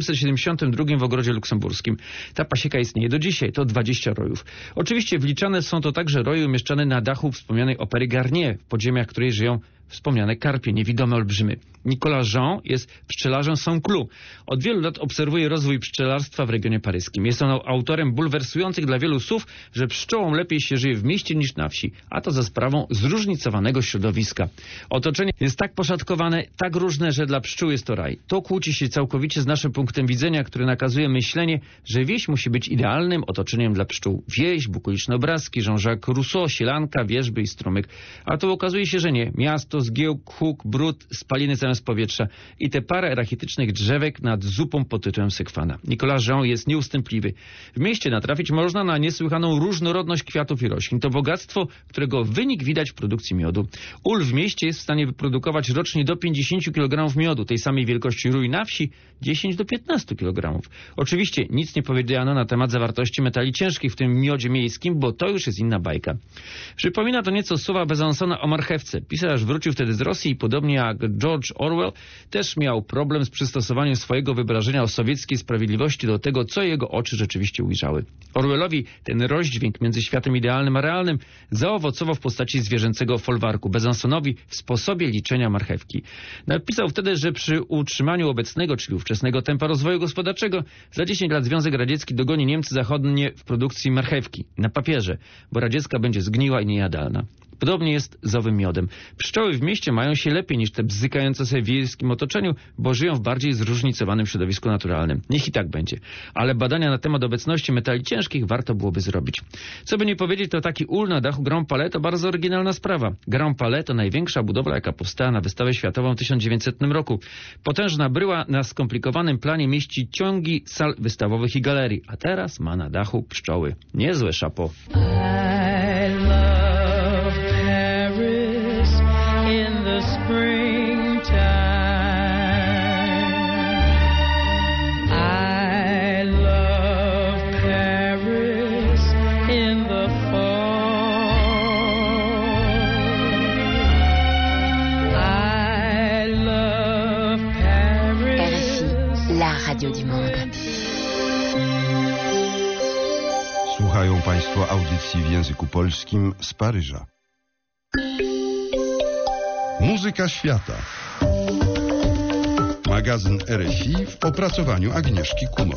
1872 w ogrodzie luksemburskim. Ta pasieka istnieje do dzisiaj. To 20 rojów. Oczywiście wliczane są to także roje umieszczane na dachu wspomnianej opery Garnier, w podziemiach której żyją wspomniane karpie, niewidome olbrzymy. Nicolas Jean jest pszczelarzem Saint-Cloud. Od wielu lat obserwuje rozwój pszczelarstwa w regionie paryskim. Jest on autorem bulwersujących dla wielu słów, że pszczołom lepiej się żyje w mieście niż na wsi, a to za sprawą zróżnicowanego środowiska. Otoczenie jest tak poszatkowane, tak różne, że dla pszczół jest to raj. To kłóci się całkowicie z naszym punktem widzenia, który nakazuje myślenie, że wieś musi być idealnym otoczeniem dla pszczół. Wieś, bukoliczne obrazki, Jean-Jacques Rousseau, sielanka, wierzby i strumyk. A to okazuje się, że nie. Miasto, zgiełk, huk, brud, spaliny zamiast powietrza i te parę rachitycznych drzewek nad zupą pod tytułem sekwana. Nicolas Jean jest nieustępliwy. W mieście natrafić można na niesłychaną różnorodność kwiatów i roślin. To bogactwo, którego wynik widać w produkcji miodu. Ul w mieście jest w stanie wyprodukować rocznie do 50 kg miodu, tej samej wielkości rój na wsi 10 do 15 kg. Oczywiście nic nie powiedziano na temat zawartości metali ciężkich w tym miodzie miejskim, bo to już jest inna bajka. Przypomina to nieco słowa Besancona o marchewce. Pisarz wrócił wtedy z Rosji i podobnie jak George Orwell też miał problem z przystosowaniem swojego wyobrażenia o sowieckiej sprawiedliwości do tego, co jego oczy rzeczywiście ujrzały. Orwellowi ten rozdźwięk między światem idealnym a realnym zaowocował w postaci zwierzęcego folwarku. Besanconowi w sposobie liczenia marchewki. Napisał wtedy, że przy utrzymaniu obecnego, czyli ówczesnego tempa rozwoju gospodarczego, za 10 lat Związek Radziecki dogoni Niemcy Zachodnie w produkcji marchewki. Na papierze, bo radziecka będzie zgniła i niejadalna. Podobnie jest z owym miodem. Pszczoły w mieście mają się lepiej niż te bzykające sobie w wiejskim otoczeniu, bo żyją w bardziej zróżnicowanym środowisku naturalnym. Niech i tak będzie. Ale badania na temat obecności metali ciężkich warto byłoby zrobić. Co by nie powiedzieć, to taki ul na dachu Grand Palais to bardzo oryginalna sprawa. Grand Palais to największa budowla, jaka powstała na wystawę światową w 1900 roku. Potężna bryła na skomplikowanym planie mieści ciągi sal wystawowych i galerii, a teraz ma na dachu pszczoły. Niezłe chapeau. In the Słuchają Państwo audycji w języku polskim z Paryża. Muzyka świata. Magazyn RFI w opracowaniu Agnieszki Kumor.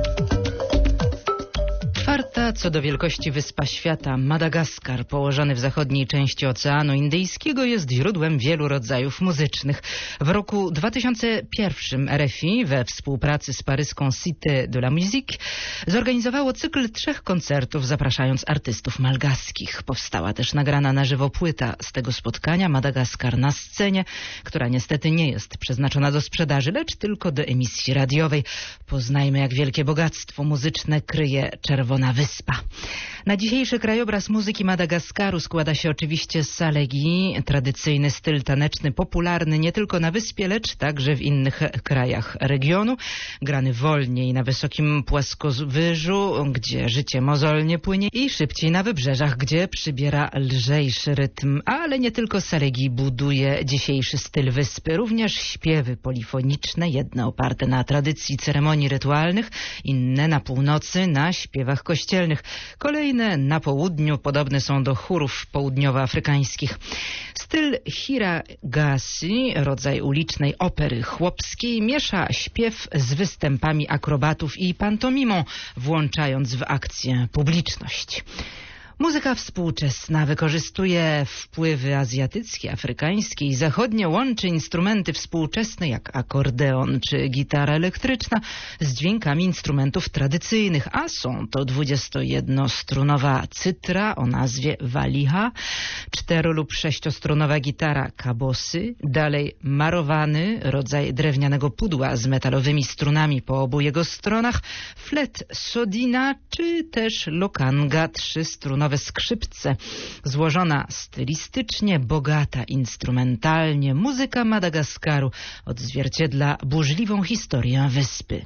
Czwarta co do wielkości wyspa świata, Madagaskar, położony w zachodniej części Oceanu Indyjskiego, jest źródłem wielu rodzajów muzycznych. W roku 2001 RFI we współpracy z paryską Cité de la Musique zorganizowało cykl 3 koncertów, zapraszając artystów malgaskich. Powstała też nagrana na żywo płyta z tego spotkania, Madagaskar na scenie, która niestety nie jest przeznaczona do sprzedaży, lecz tylko do emisji radiowej. Poznajmy, jak wielkie bogactwo muzyczne kryje Czerwona Wyspa. Na dzisiejszy krajobraz muzyki Madagaskaru składa się oczywiście z salegi, tradycyjny styl taneczny, popularny nie tylko na wyspie, lecz także w innych krajach regionu. Grany wolniej na wysokim płaskowyżu, gdzie życie mozolnie płynie, i szybciej na wybrzeżach, gdzie przybiera lżejszy rytm. Ale nie tylko salegi buduje dzisiejszy styl wyspy, również śpiewy polifoniczne, jedne oparte na tradycji ceremonii rytualnych, inne na północy na śpiewach kościelnych. Kolejne na południu podobne są do chórów południowoafrykańskich. Styl hiragasi, rodzaj ulicznej opery chłopskiej, miesza śpiew z występami akrobatów i pantomimą, włączając w akcję publiczność. Muzyka współczesna wykorzystuje wpływy azjatyckie, afrykańskie i zachodnie, łączy instrumenty współczesne jak akordeon czy gitara elektryczna z dźwiękami instrumentów tradycyjnych, a są to 21-strunowa cytra o nazwie waliha, 4- lub 6-strunowa gitara kabosy, dalej marowany, rodzaj drewnianego pudła z metalowymi strunami po obu jego stronach, flet sodina czy też lokanga, 3-strunowe skrzypce. Złożona stylistycznie, bogata instrumentalnie, muzyka Madagaskaru odzwierciedla burzliwą historię wyspy.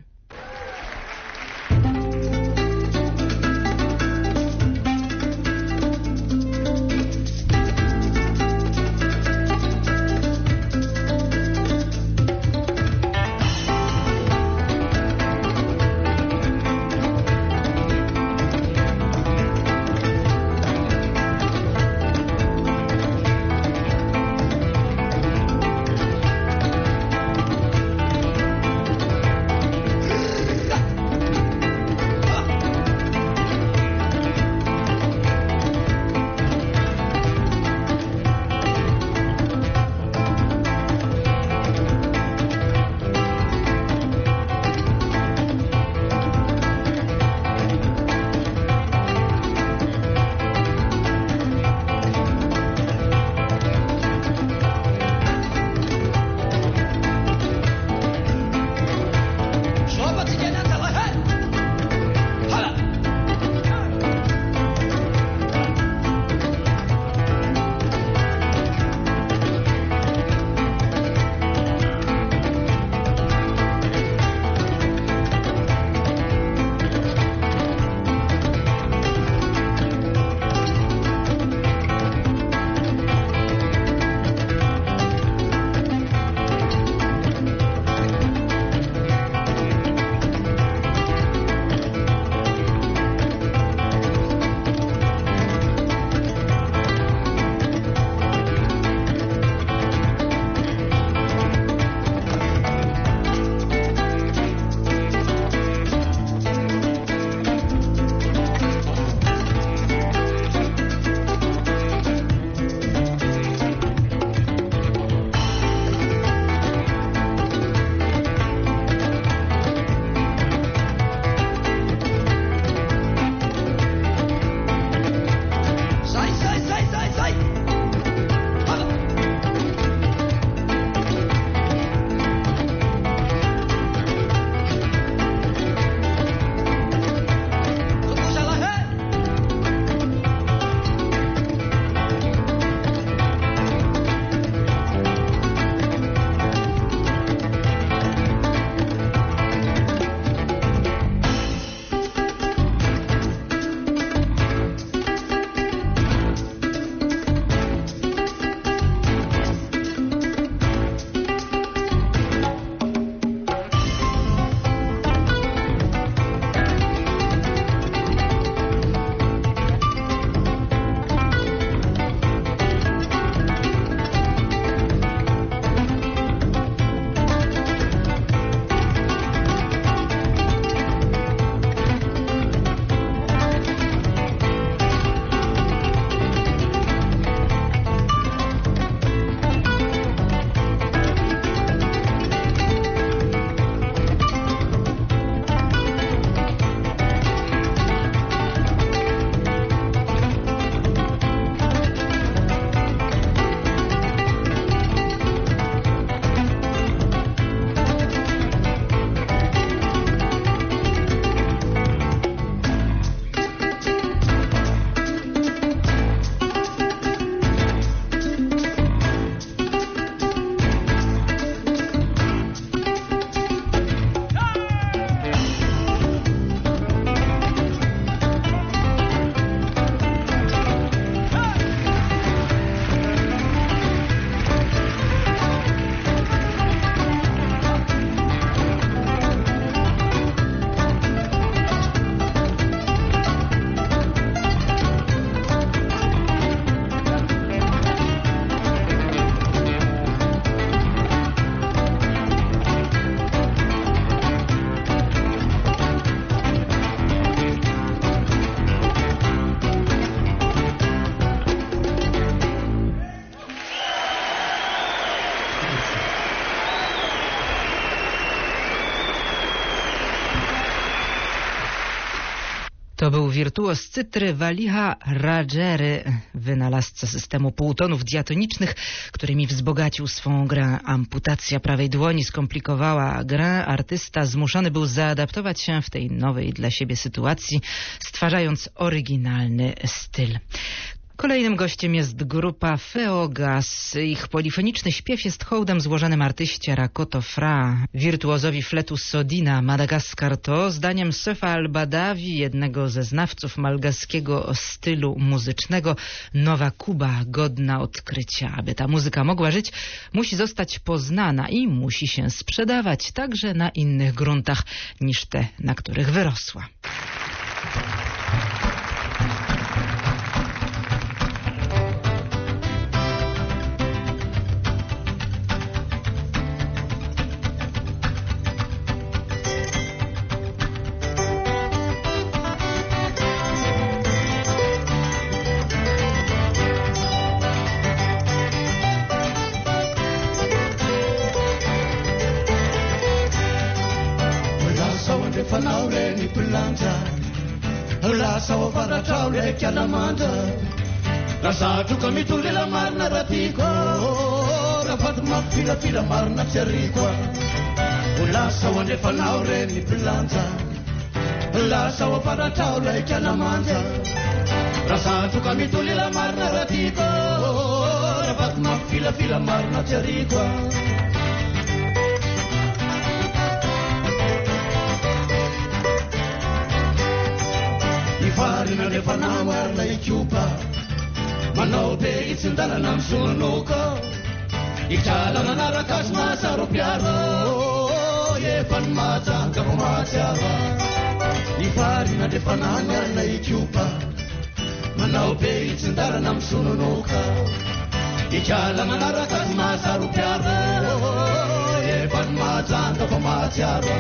To był wirtuoz cytry Valiha Rajery, wynalazca systemu półtonów diatonicznych, którymi wzbogacił swą grę. Amputacja prawej dłoni skomplikowała grę. Artysta zmuszony był zaadaptować się w tej nowej dla siebie sytuacji, stwarzając oryginalny styl. Kolejnym gościem jest grupa Feogas. Ich polifoniczny śpiew jest hołdem złożonym artyście Rakoto Fra, wirtuozowi fletu Sodina. Madagaskar to, zdaniem Sefa Al-Badawi, jednego ze znawców malgaskiego stylu muzycznego, nowa Kuba, godna odkrycia. Aby ta muzyka mogła żyć, musi zostać poznana i musi się sprzedawać także na innych gruntach niż te, na których wyrosła. Rasatuka mitulela marna ratiko rafat mafila fila marna cherikwa ulasa wande fanaure ni planta ulasa wa para taula ikanamanja rasatuka mitulela marna ratiko rafat mafila fila marna cherikwa ifarina de fanawar la ichupa Manau pe itsindala nam sunuko Ikala na narakas masaro piaro Ye pan mata kapumatyava Ifarina de fananya na ichupa Manau pe itsindala nam sunuko Ikala na narakas masaro piaro Ye pan mata kapumatyava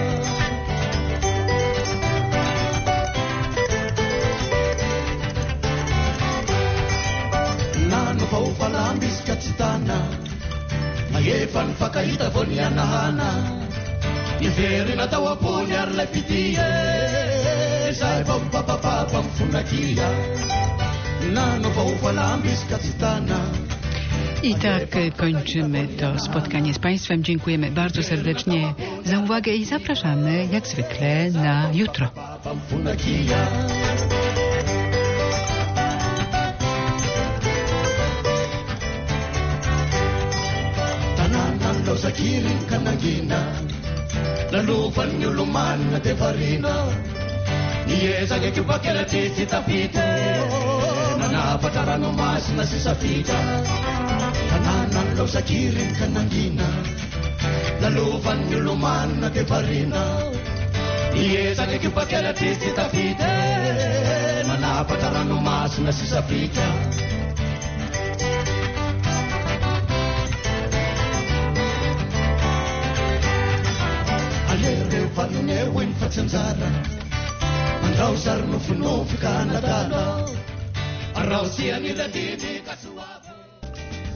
Faufalambis katsitana Mayefan fakahita vonianahana Iverina tawaponi arlepitie Sai pampapapapam funakia Nano faufalambis katsitana. I tak kończymy to spotkanie z Państwem. Dziękujemy bardzo serdecznie za uwagę i zapraszamy jak zwykle na jutro. Sakirin kanagina Lalufan yuluman na tefarina Niyesa ke kipakela titi tapite Nanapatara no mas na sisapita Kananan lo sakirin kanagina Lalufan yuluman na tefarina Niyesa ke kipakela titi tapite Nanapatara no mas na sisapita Faline win fatsanzara Mandrausar no funo fikana dala Arausia ni la didi kasuaba